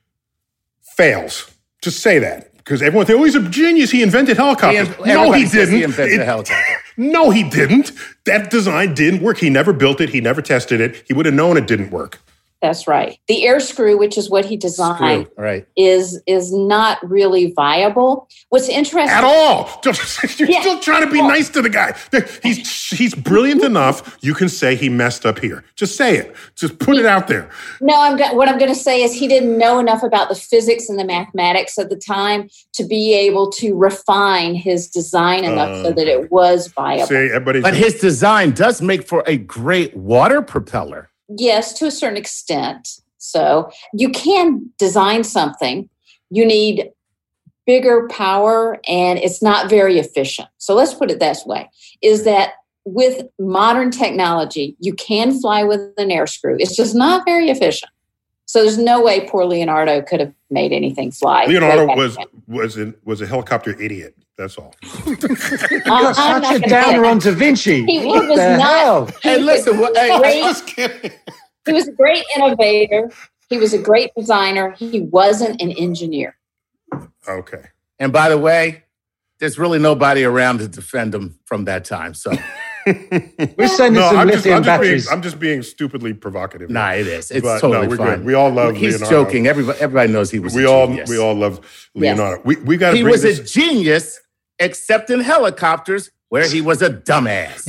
fails. Just say that. Because everyone thinks, he's a genius. He invented helicopters. No, he didn't. He invented a helicopter. No, he didn't. That design didn't work. He never built it. He never tested it. He would have known it didn't work. That's right. The air screw, which is what he designed, is not really viable. What's interesting at all? You're still trying to be nice to the guy. He's brilliant enough. You can say he messed up here. Just say it. Just put it out there. No, what I'm going to say is he didn't know enough about the physics and the mathematics at the time to be able to refine his design enough so that it was viable. But his design does make for a great water propeller. Yes, to a certain extent. So you can design something. You need bigger power, and it's not very efficient. So let's put it this way, is that with modern technology, you can fly with an air screw. It's just not very efficient. So there's no way poor Leonardo could have made anything fly. Leonardo was a helicopter idiot. That's all. You're such a downer on Da Vinci. He was not. Hey, listen. I was kidding. He was a great innovator. He was a great designer. He wasn't an engineer. Okay. And by the way, there's really nobody around to defend him from that time. So we're sending some lithium batteries. I'm just being stupidly provocative. Nah, it is. It's totally fine. Good. We all love He's Leonardo. Joking. Everybody knows he was a genius. We all love Leonardo. Yes. We got to He was a genius, except in helicopters, where he was a dumbass.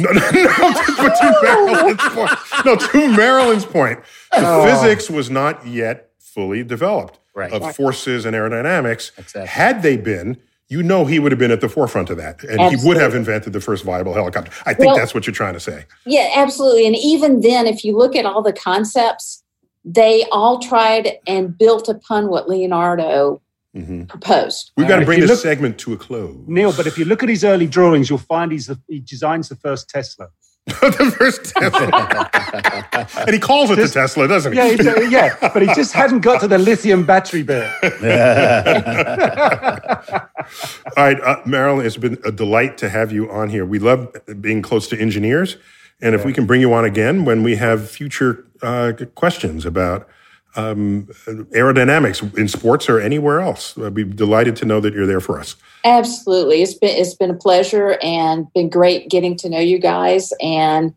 To Marilyn's point, physics was not yet fully developed of forces and aerodynamics. Exactly. Had they been, he would have been at the forefront of that. And He would have invented the first viable helicopter. I think that's what you're trying to say. Yeah, absolutely. And even then, if you look at all the concepts, they all tried and built upon what Leonardo proposed. We've got to bring this segment to a close. Neil, but if you look at his early drawings, you'll find he designs the first Tesla. The first Tesla. And he calls it the Tesla, doesn't he? Yeah, but he just hadn't got to the lithium battery bit. All right, Marilyn, it's been a delight to have you on here. We love being close to engineers. And if we can bring you on again when we have future questions about aerodynamics in sports or anywhere else, I'd be delighted to know that you're there for us. Absolutely. It's been a pleasure and been great getting to know you guys, and,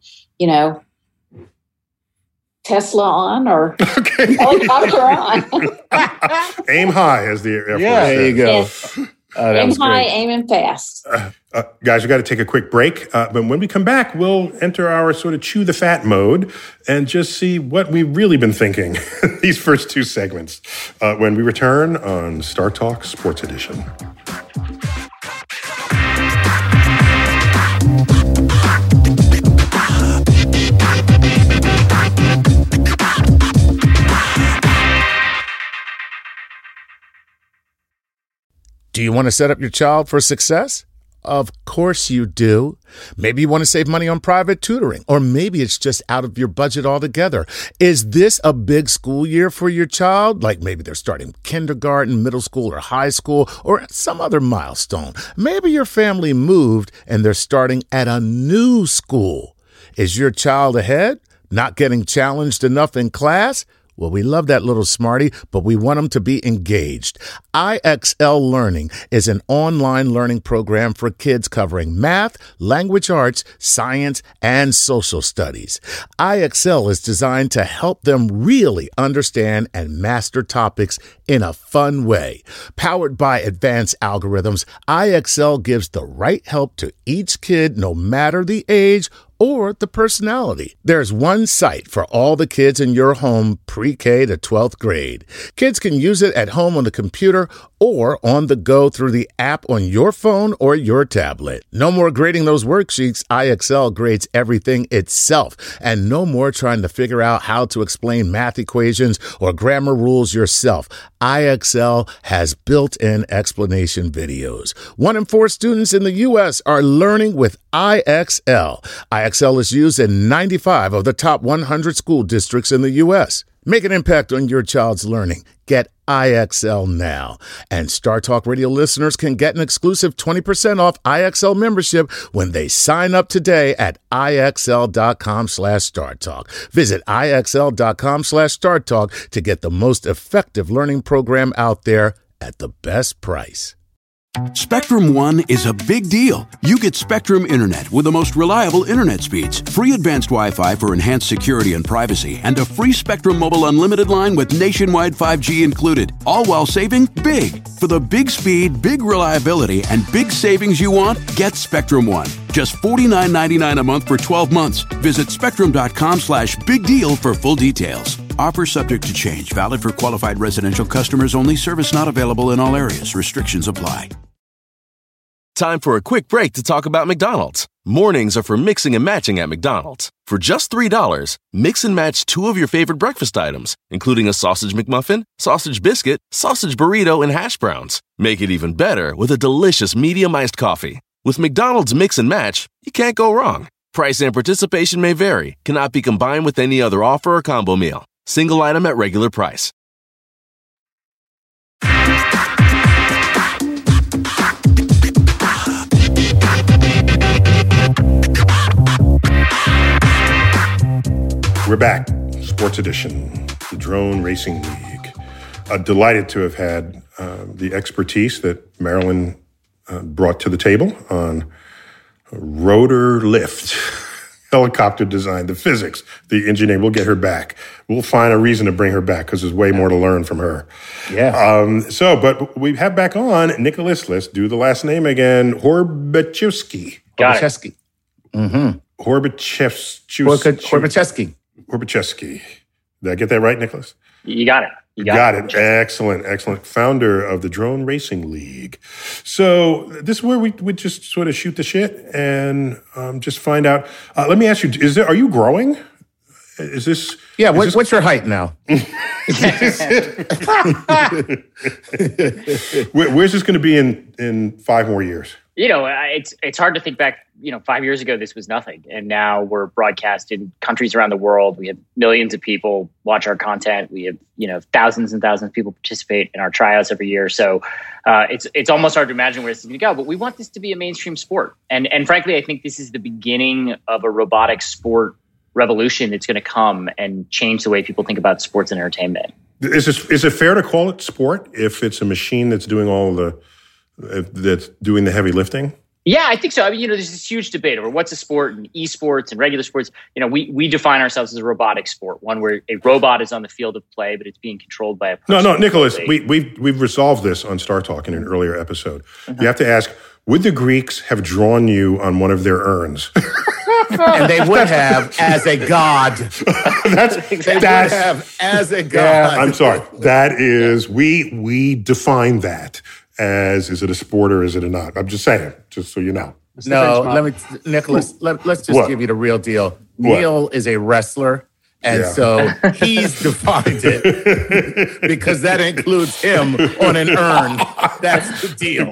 Tesla on or helicopter on. Aim high, as the Air Force says. There you go. Yes. Aim high, aiming fast. Guys, we got to take a quick break. But when we come back, we'll enter our sort of chew the fat mode and just see what we've really been thinking these first two segments when we return on Star Talk Sports Edition. Do you want to set up your child for success? Of course you do. Maybe you want to save money on private tutoring, or maybe it's just out of your budget altogether. Is this a big school year for your child? Like maybe they're starting kindergarten, middle school, or high school, or some other milestone. Maybe your family moved and they're starting at a new school. Is your child ahead? Not getting challenged enough in class? Well, we love that little smarty, but we want them to be engaged. IXL Learning is an online learning program for kids covering math, language arts, science, and social studies. IXL is designed to help them really understand and master topics in a fun way. Powered by advanced algorithms, IXL gives the right help to each kid no matter the age or the personality. There's one site for all the kids in your home pre-K to 12th grade. Kids can use it at home on the computer or on the go through the app on your phone or your tablet. No more grading those worksheets. IXL grades everything itself. And no more trying to figure out how to explain math equations or grammar rules yourself. IXL has built-in explanation videos. 1 in 4 students in the U.S. are learning with IXL. IXL is used in 95 of the top 100 school districts in the U.S. Make an impact on your child's learning. Get IXL now. And Star Talk Radio listeners can get an exclusive 20% off IXL membership when they sign up today at IXL.com/StarTalk. Visit IXL.com/StarTalk to get the most effective learning program out there at the best price. Spectrum One is a big deal. You get Spectrum Internet with the most reliable internet speeds, free advanced Wi-Fi for enhanced security and privacy, and a free Spectrum Mobile Unlimited line with nationwide 5G included, all while saving big. For the big speed, big reliability, and big savings you want, get Spectrum One. Just $49.99 a month for 12 months. Visit spectrum.com/big deal for full details. Offer subject to change. Valid for qualified residential customers only. Service not available in all areas. Restrictions apply. Time for a quick break to talk about McDonald's. Mornings are for mixing and matching at McDonald's. For just $3, mix and match 2 of your favorite breakfast items, including a sausage McMuffin, sausage biscuit, sausage burrito, and hash browns. Make it even better with a delicious medium iced coffee. With McDonald's Mix and Match, you can't go wrong. Price and participation may vary. Cannot be combined with any other offer or combo meal. Single item at regular price. We're back. Sports Edition, the Drone Racing League. Delighted to have had the expertise that Marilyn brought to the table on rotor lift, helicopter design, the physics, the engineering. We'll get her back. We'll find a reason to bring her back because there's way more to learn from her. Yeah. But we have back on Nicholas. Let's do the last name again. Horbaczewski. Got it. Mm-hmm. Horbaczewski. Horbaczewski. Did I get that right, Nicholas? You got it. You got it. Excellent. Founder of the Drone Racing League. So this is where we just sort of shoot the shit and just find out. Let me ask you: are you growing? Is this? Yeah. What's your height now? Where's this going to be in 5 more years? You know, it's hard to think back. 5 years ago, this was nothing. And now we're broadcast in countries around the world. We have millions of people watch our content. We have, thousands and thousands of people participate in our tryouts every year. So it's almost hard to imagine where this is going to go. But we want this to be a mainstream sport. And frankly, I think this is the beginning of a robotic sport revolution that's going to come and change the way people think about sports and entertainment. Is it fair to call it sport if it's a machine that's doing that's doing the heavy lifting? Yeah, I think so. I mean, there's this huge debate over what's a sport and esports and regular sports. We define ourselves as a robotic sport, one where a robot is on the field of play, but it's being controlled by a person. No, Nicholas, we've resolved this on Star Talk in an earlier episode. Mm-hmm. You have to ask, would the Greeks have drawn you on one of their urns? And they would have as a god. As a god. Yeah, I'm sorry. That is, we define that as, is it a sport or is it a not? I'm just saying, just so you know. No, Nicholas, let's just give you the real deal. Neil is a wrestler. And so he's defined it because that includes him on an urn. That's the deal.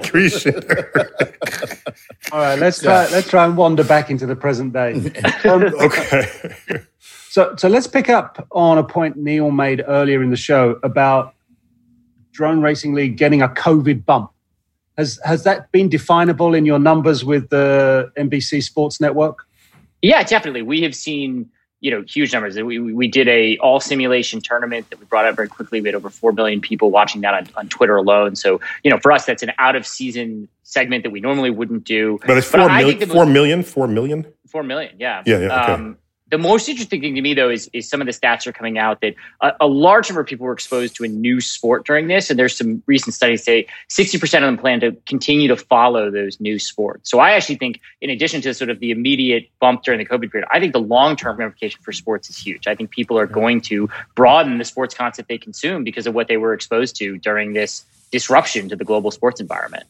All right, let's try and wander back into the present day. Okay. So let's pick up on a point Neil made earlier in the show about Drone Racing League getting a COVID bump. Has that been definable in your numbers with the NBC Sports Network? Yeah, definitely. We have seen huge numbers. We did a all simulation tournament that we brought out very quickly. We had over 4 million people watching that on Twitter alone. So, for us, that's an out of season segment that we normally wouldn't do. But it's 4 million? 4 million? 4 million, yeah. Yeah, okay. The most interesting thing to me, though, is some of the stats are coming out that a large number of people were exposed to a new sport during this. And there's some recent studies say 60% of them plan to continue to follow those new sports. So I actually think, in addition to sort of the immediate bump during the COVID period, I think the long-term ramification for sports is huge. I think people are going to broaden the sports content they consume because of what they were exposed to during this disruption to the global sports environment.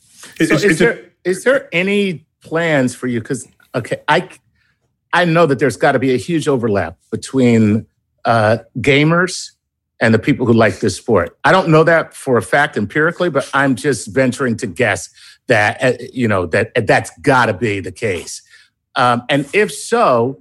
Is there any plans for you? Because, I know that there's got to be a huge overlap between gamers and the people who like this sport. I don't know that for a fact empirically, but I'm just venturing to guess that, that's got to be the case. And if so,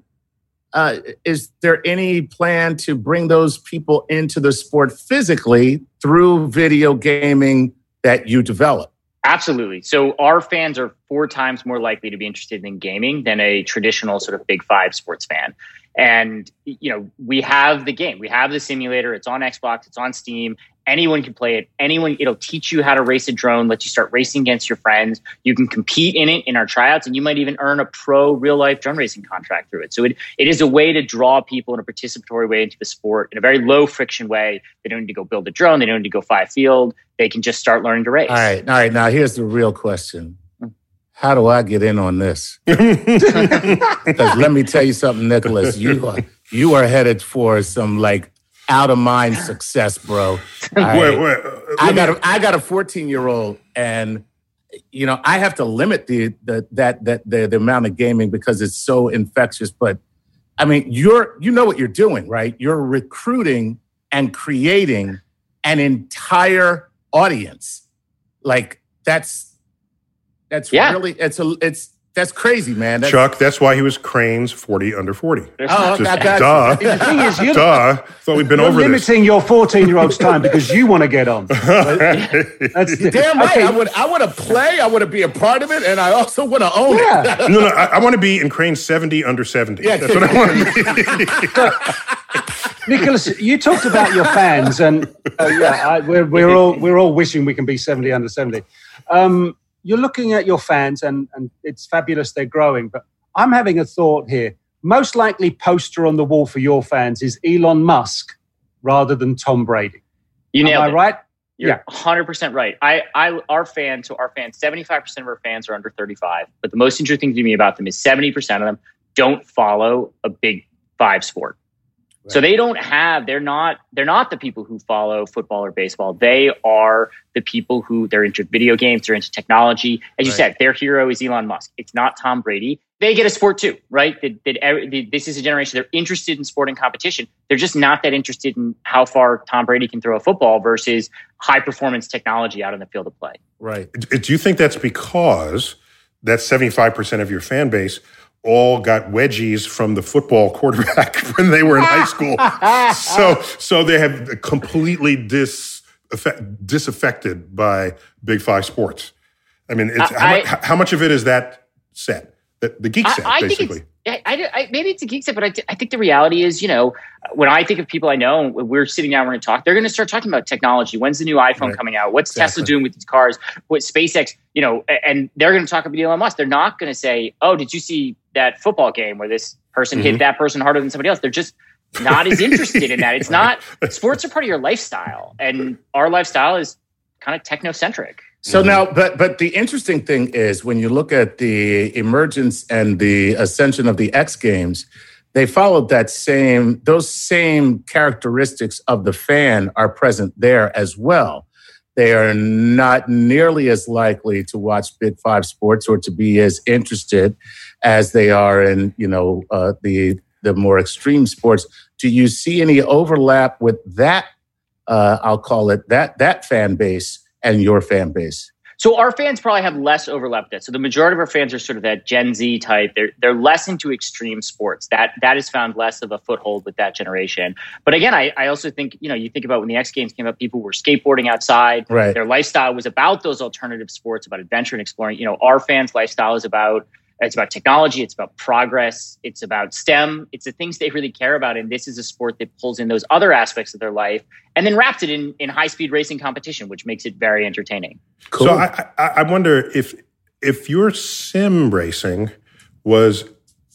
is there any plan to bring those people into the sport physically through video gaming that you develop? Absolutely. So our fans are 4 times more likely to be interested in gaming than a traditional sort of Big Five sports fan. And, we have the game. We have the simulator. It's on Xbox. It's on Steam. Anyone can play it. It'll teach you how to race a drone, let you start racing against your friends. You can compete in it in our tryouts, and you might even earn a pro real-life drone racing contract through it. So it is a way to draw people in a participatory way into the sport in a very low-friction way. They don't need to go build a drone. They don't need to go fly a field. They can just start learning to race. All right. Now, here's the real question. How do I get in on this? Because let me tell you something, Nicholas. You are headed for some, out of mind success, bro. Wait. I got a 14-year-old, and I have to limit the amount of gaming because it's so infectious. But I mean, you know what you're doing, right? You're recruiting and creating an entire audience. That's crazy, man. Chuck, that's why he was Crane's 40 under 40. Oh, duh. The thing is, Thought we'd been over this. You're limiting your 14-year-old's time because you want to get on. That's damn right. Okay. I want to play. I want to be a part of it, and I also want to own it. No, I want to be in Crane's 70 under 70. Yeah, that's what I want to be. Nicholas, you talked about your fans, and we're all wishing we can be 70 under 70. You're looking at your fans, and it's fabulous they're growing. But I'm having a thought here. Most likely poster on the wall for your fans is Elon Musk rather than Tom Brady. You nailed it. Am I right? You're 100% right. Our fans, 75% of our fans are under 35. But the most interesting thing to me about them is 70% of them don't follow a Big Five sport. Right. So they're not the people who follow football or baseball. They are the people who they're into video games, they're into technology. As you said, their hero is Elon Musk. It's not Tom Brady. They get a sport too, right? This is a generation, they're interested in sport and competition. They're just not that interested in how far Tom Brady can throw a football versus high performance technology out on the field of play. Right. Do you think that's because that 75% of your fan base all got wedgies from the football quarterback when they were in high school? So they have completely disaffected by Big Five sports. I mean, how much of it is that set? The geek set, basically. Maybe it's a geek set, but I think the reality is, when I think of people I know, we're sitting down, we're going to talk, they're going to start talking about technology. When's the new iPhone coming out? What's Tesla doing with its cars? What's SpaceX, and they're going to talk about Elon Musk. They're not going to say, oh, did you see that football game where this person hit that person harder than somebody else? They're just not as interested in that. It's not, sports are part of your lifestyle, and our lifestyle is kind of technocentric. So now, but the interesting thing is when you look at the emergence and the ascension of the X Games, they followed those same characteristics of the fan are present there as well. They are not nearly as likely to watch Big Five sports or to be as interested as they are in, the more extreme sports. Do you see any overlap with that? I'll call it that fan base and your fan base. So our fans probably have less overlap with that. So the majority of our fans are sort of that Gen Z type. They're less into extreme sports. That has found less of a foothold with that generation. But again, I also think, you think about when the X Games came up, people were skateboarding outside. Right. Their lifestyle was about those alternative sports, about adventure and exploring. Our fans' lifestyle is about technology. It's about progress. It's about STEM. It's the things they really care about. And this is a sport that pulls in those other aspects of their life and then wraps it in high-speed racing competition, which makes it very entertaining. Cool. So I wonder if your sim racing was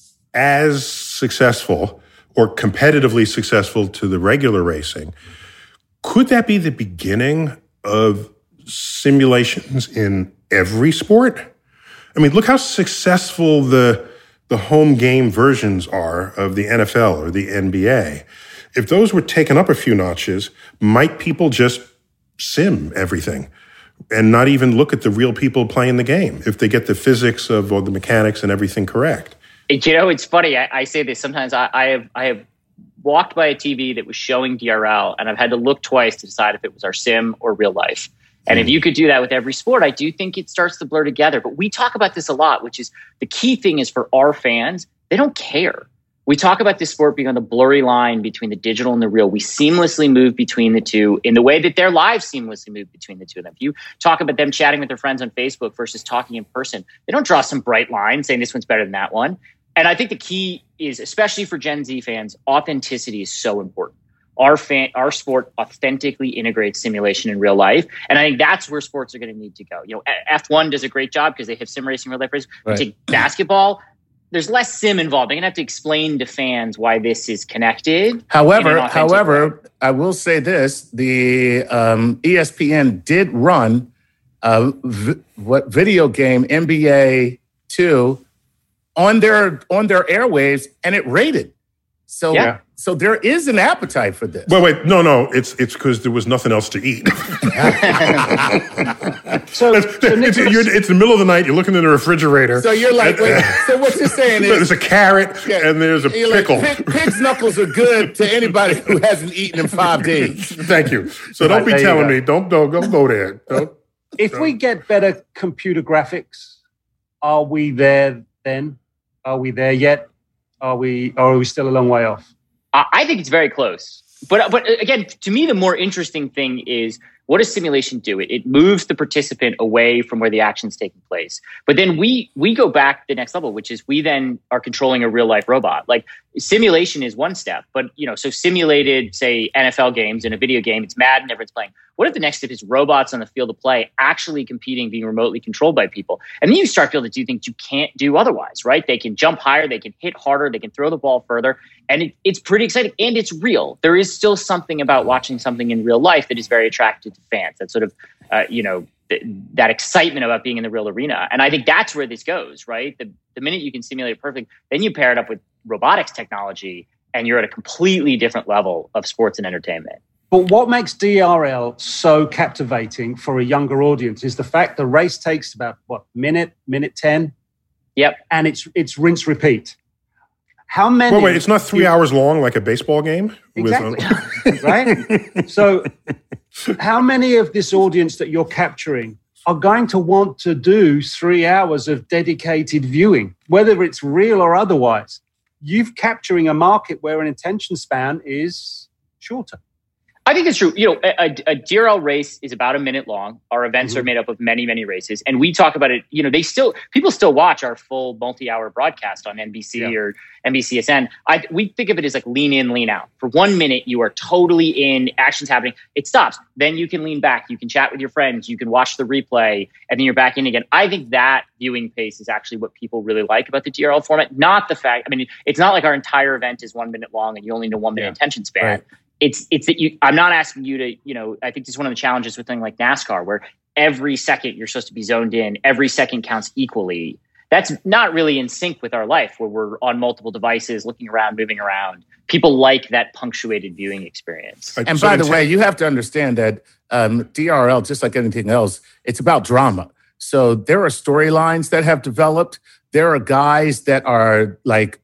as successful or competitively successful to the regular racing, could that be the beginning of simulations in every sport? I mean, look how successful the home game versions are of the NFL or the NBA. If those were taken up a few notches, might people just sim everything and not even look at the real people playing the game if they get the physics or the mechanics and everything correct? It's funny. I say this sometimes. I have walked by a TV that was showing DRL, and I've had to look twice to decide if it was our sim or real life. And if you could do that with every sport, I do think it starts to blur together. But we talk about this a lot, which is the key thing is for our fans, they don't care. We talk about this sport being on the blurry line between the digital and the real. We seamlessly move between the two in the way that their lives seamlessly move between the two of them. If you talk about them chatting with their friends on Facebook versus talking in person, they don't draw some bright line saying this one's better than that one. And I think the key is, especially for Gen Z fans, authenticity is so important. Our sport authentically integrates simulation in real life. And I think that's where sports are going to need to go. F1 does a great job because they have sim racing real life racing. Right. You take basketball, there's less sim involved. They're going to have to explain to fans why this is connected. However, I will say this. The ESPN did run video game NBA 2 on their airwaves, and it rated. So, yeah. So there is an appetite for this. Wait, no. It's because there was nothing else to eat. So it's the middle of the night. You're looking in the refrigerator. So you're like, so what you're saying is there's a carrot and there's a pickle. Like, pig's knuckles are good to anybody who hasn't eaten in 5 days. Thank you. So don't be telling me. Don't go there. If we get better computer graphics, are we there then? Are we there yet? Are we still a long way off? I think it's very close. But again, to me, the more interesting thing is, what does simulation do? It moves the participant away from where the action's taking place. But then we go back to the next level, which is we then are controlling a real life robot. Like simulation is one step, but so simulated, say, NFL games in a video game, it's Madden, everyone's playing. What if the next step is robots on the field of play actually competing, being remotely controlled by people? And then you start to be able to do things you can't do otherwise, right? They can jump higher, they can hit harder, they can throw the ball further. And it's pretty exciting. And it's real. There is still something about watching something in real life that is very attractive to fans. That sort of, that excitement about being in the real arena. And I think that's where this goes, right? The minute you can simulate it perfect, then you pair it up with robotics technology and you're at a completely different level of sports and entertainment. But what makes DRL so captivating for a younger audience is the fact the race takes about, minute 10? Yep. And it's rinse, repeat. How many? Wait, it's not 3 hours long like a baseball game? Exactly. Right? So how many of this audience that you're capturing are going to want to do 3 hours of dedicated viewing, whether it's real or otherwise? You're capturing a market where an attention span is shorter. I think it's true. A DRL race is about a minute long. Our events are made up of many, many races. And we talk about it, people still watch our full multi-hour broadcast on NBC or NBCSN. We think of it as like lean in, lean out. For 1 minute, you are totally in, action's happening. It stops. Then you can lean back. You can chat with your friends. You can watch the replay, and then you're back in again. I think that viewing pace is actually what people really like about the DRL format. Not the fact, it's not like our entire event is 1 minute long and you only know 1 minute attention span. Right. It's that I'm not asking you to, I think this is one of the challenges with something like NASCAR, where every second you're supposed to be zoned in, every second counts equally. That's not really in sync with our life, where we're on multiple devices, looking around, moving around. People like that punctuated viewing experience. And by the way, you have to understand that DRL, just like anything else, it's about drama. So there are storylines that have developed. There are guys that are like,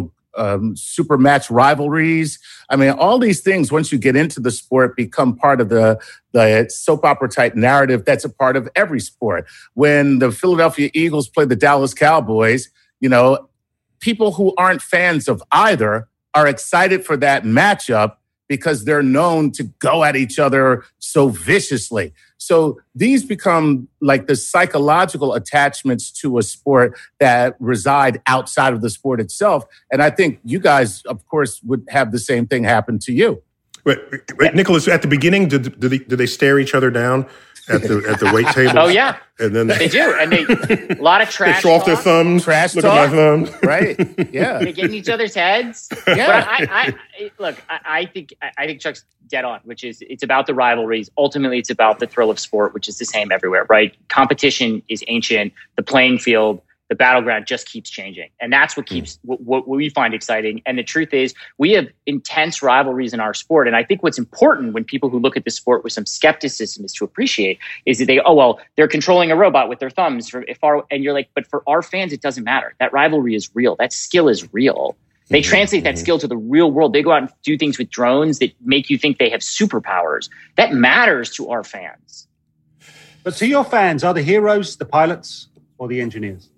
super match rivalries. I mean, all these things, once you get into the sport, become part of the soap opera type narrative that's a part of every sport. When the Philadelphia Eagles play the Dallas Cowboys, people who aren't fans of either are excited for that matchup because they're known to go at each other so viciously. So these become like the psychological attachments to a sport that reside outside of the sport itself. And I think you guys, of course, would have the same thing happen to you. Wait, Nicholas, at the beginning, did they stare each other down at the weight table? Oh, yeah. And then they do. And a lot of trash they show off their thumbs. Trash look talk. At my thumbs. Right. Yeah. They get in each other's heads. Yeah. But I think Chuck's dead on, which is it's about the rivalries. Ultimately, it's about the thrill of sport, which is the same everywhere, right? Competition is ancient. The playing field, the battleground just keeps changing. And that's what keeps what we find exciting. And the truth is we have intense rivalries in our sport. And I think what's important when people who look at the sport with some skepticism is to appreciate is that they're controlling a robot with their thumbs and you're like, but for our fans, it doesn't matter. That rivalry is real. That skill is real. They translate that skill to the real world. They go out and do things with drones that make you think they have superpowers. That matters to our fans. But to your fans, are the heroes the pilots or the engineers?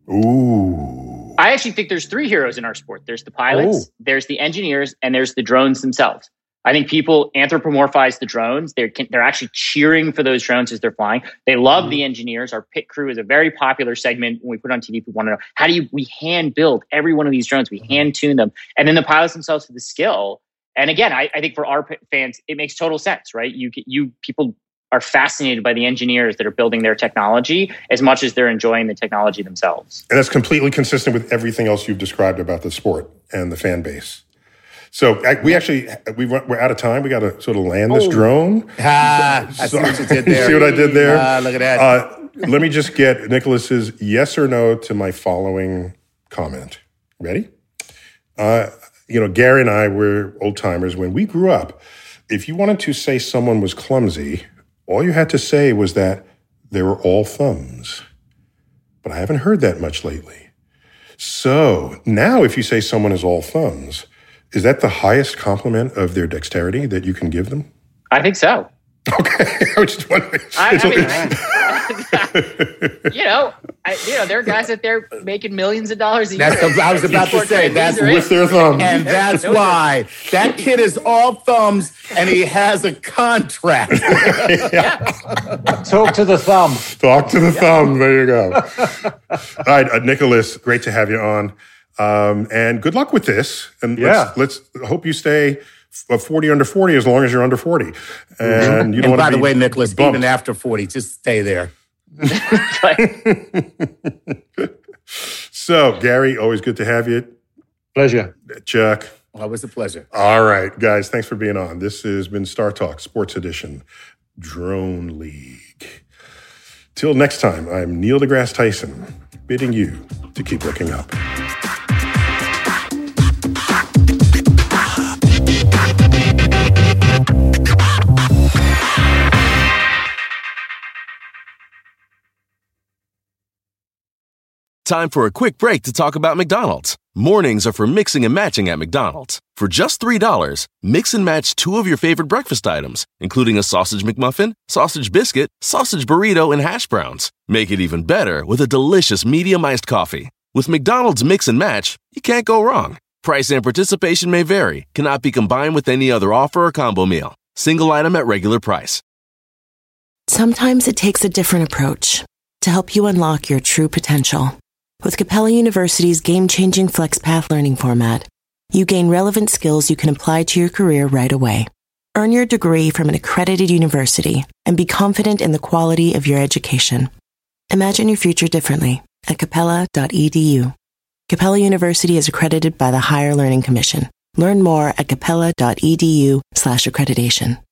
Ooh. I actually think there's three heroes in our sport. There's the pilots, there's the engineers, and there's the drones themselves. I think people anthropomorphize the drones. They're actually cheering for those drones as they're flying. They love the engineers. Our pit crew is a very popular segment. When we put it on TV, people want to know, how do we hand build every one of these drones? We hand tune them. And then the pilots themselves for the skill. And again, I think for our fans, it makes total sense, right? People are fascinated by the engineers that are building their technology as much as they're enjoying the technology themselves. And that's completely consistent with everything else you've described about the sport and the fan base. So we're out of time. We got to sort of land this drone. I see what you did there. You see what I did there? Look at that. Let me just get Nicholas's yes or no to my following comment. Ready? Gary and I were old timers. When we grew up, if you wanted to say someone was clumsy, all you had to say was that they were all thumbs. But I haven't heard that much lately. So now if you say someone is all thumbs, is that the highest compliment of their dexterity that you can give them? I think so. Okay. I was just wondering. There are guys out there making millions of dollars a year. I was about to say, that's with their thumbs. And that's why that kid is all thumbs and he has a contract. Talk to the thumb. Talk to the thumb. There you go. All right, Nicholas, great to have you on. And good luck with this. And let's hope you stay 40 under 40 as long as you're under 40. And you don't want to. By the way, Nicholas, even after 40, just stay there. So, Gary, always good to have you. Pleasure. Chuck. Always a pleasure. All right, guys, thanks for being on. This has been Star Talk Sports Edition, Drone League. Till next time, I'm Neil deGrasse Tyson, bidding you to keep looking up. Time for a quick break to talk about McDonald's. Mornings are for mixing and matching at McDonald's. For just $3, mix and match 2 of your favorite breakfast items, including a sausage McMuffin, sausage biscuit, sausage burrito, and hash browns. Make it even better with a delicious medium iced coffee. With McDonald's Mix and Match, you can't go wrong. Price and participation may vary, cannot be combined with any other offer or combo meal. Single item at regular price. Sometimes it takes a different approach to help you unlock your true potential. With Capella University's game-changing FlexPath learning format, you gain relevant skills you can apply to your career right away. Earn your degree from an accredited university and be confident in the quality of your education. Imagine your future differently at capella.edu. Capella University is accredited by the Higher Learning Commission. Learn more at capella.edu/accreditation.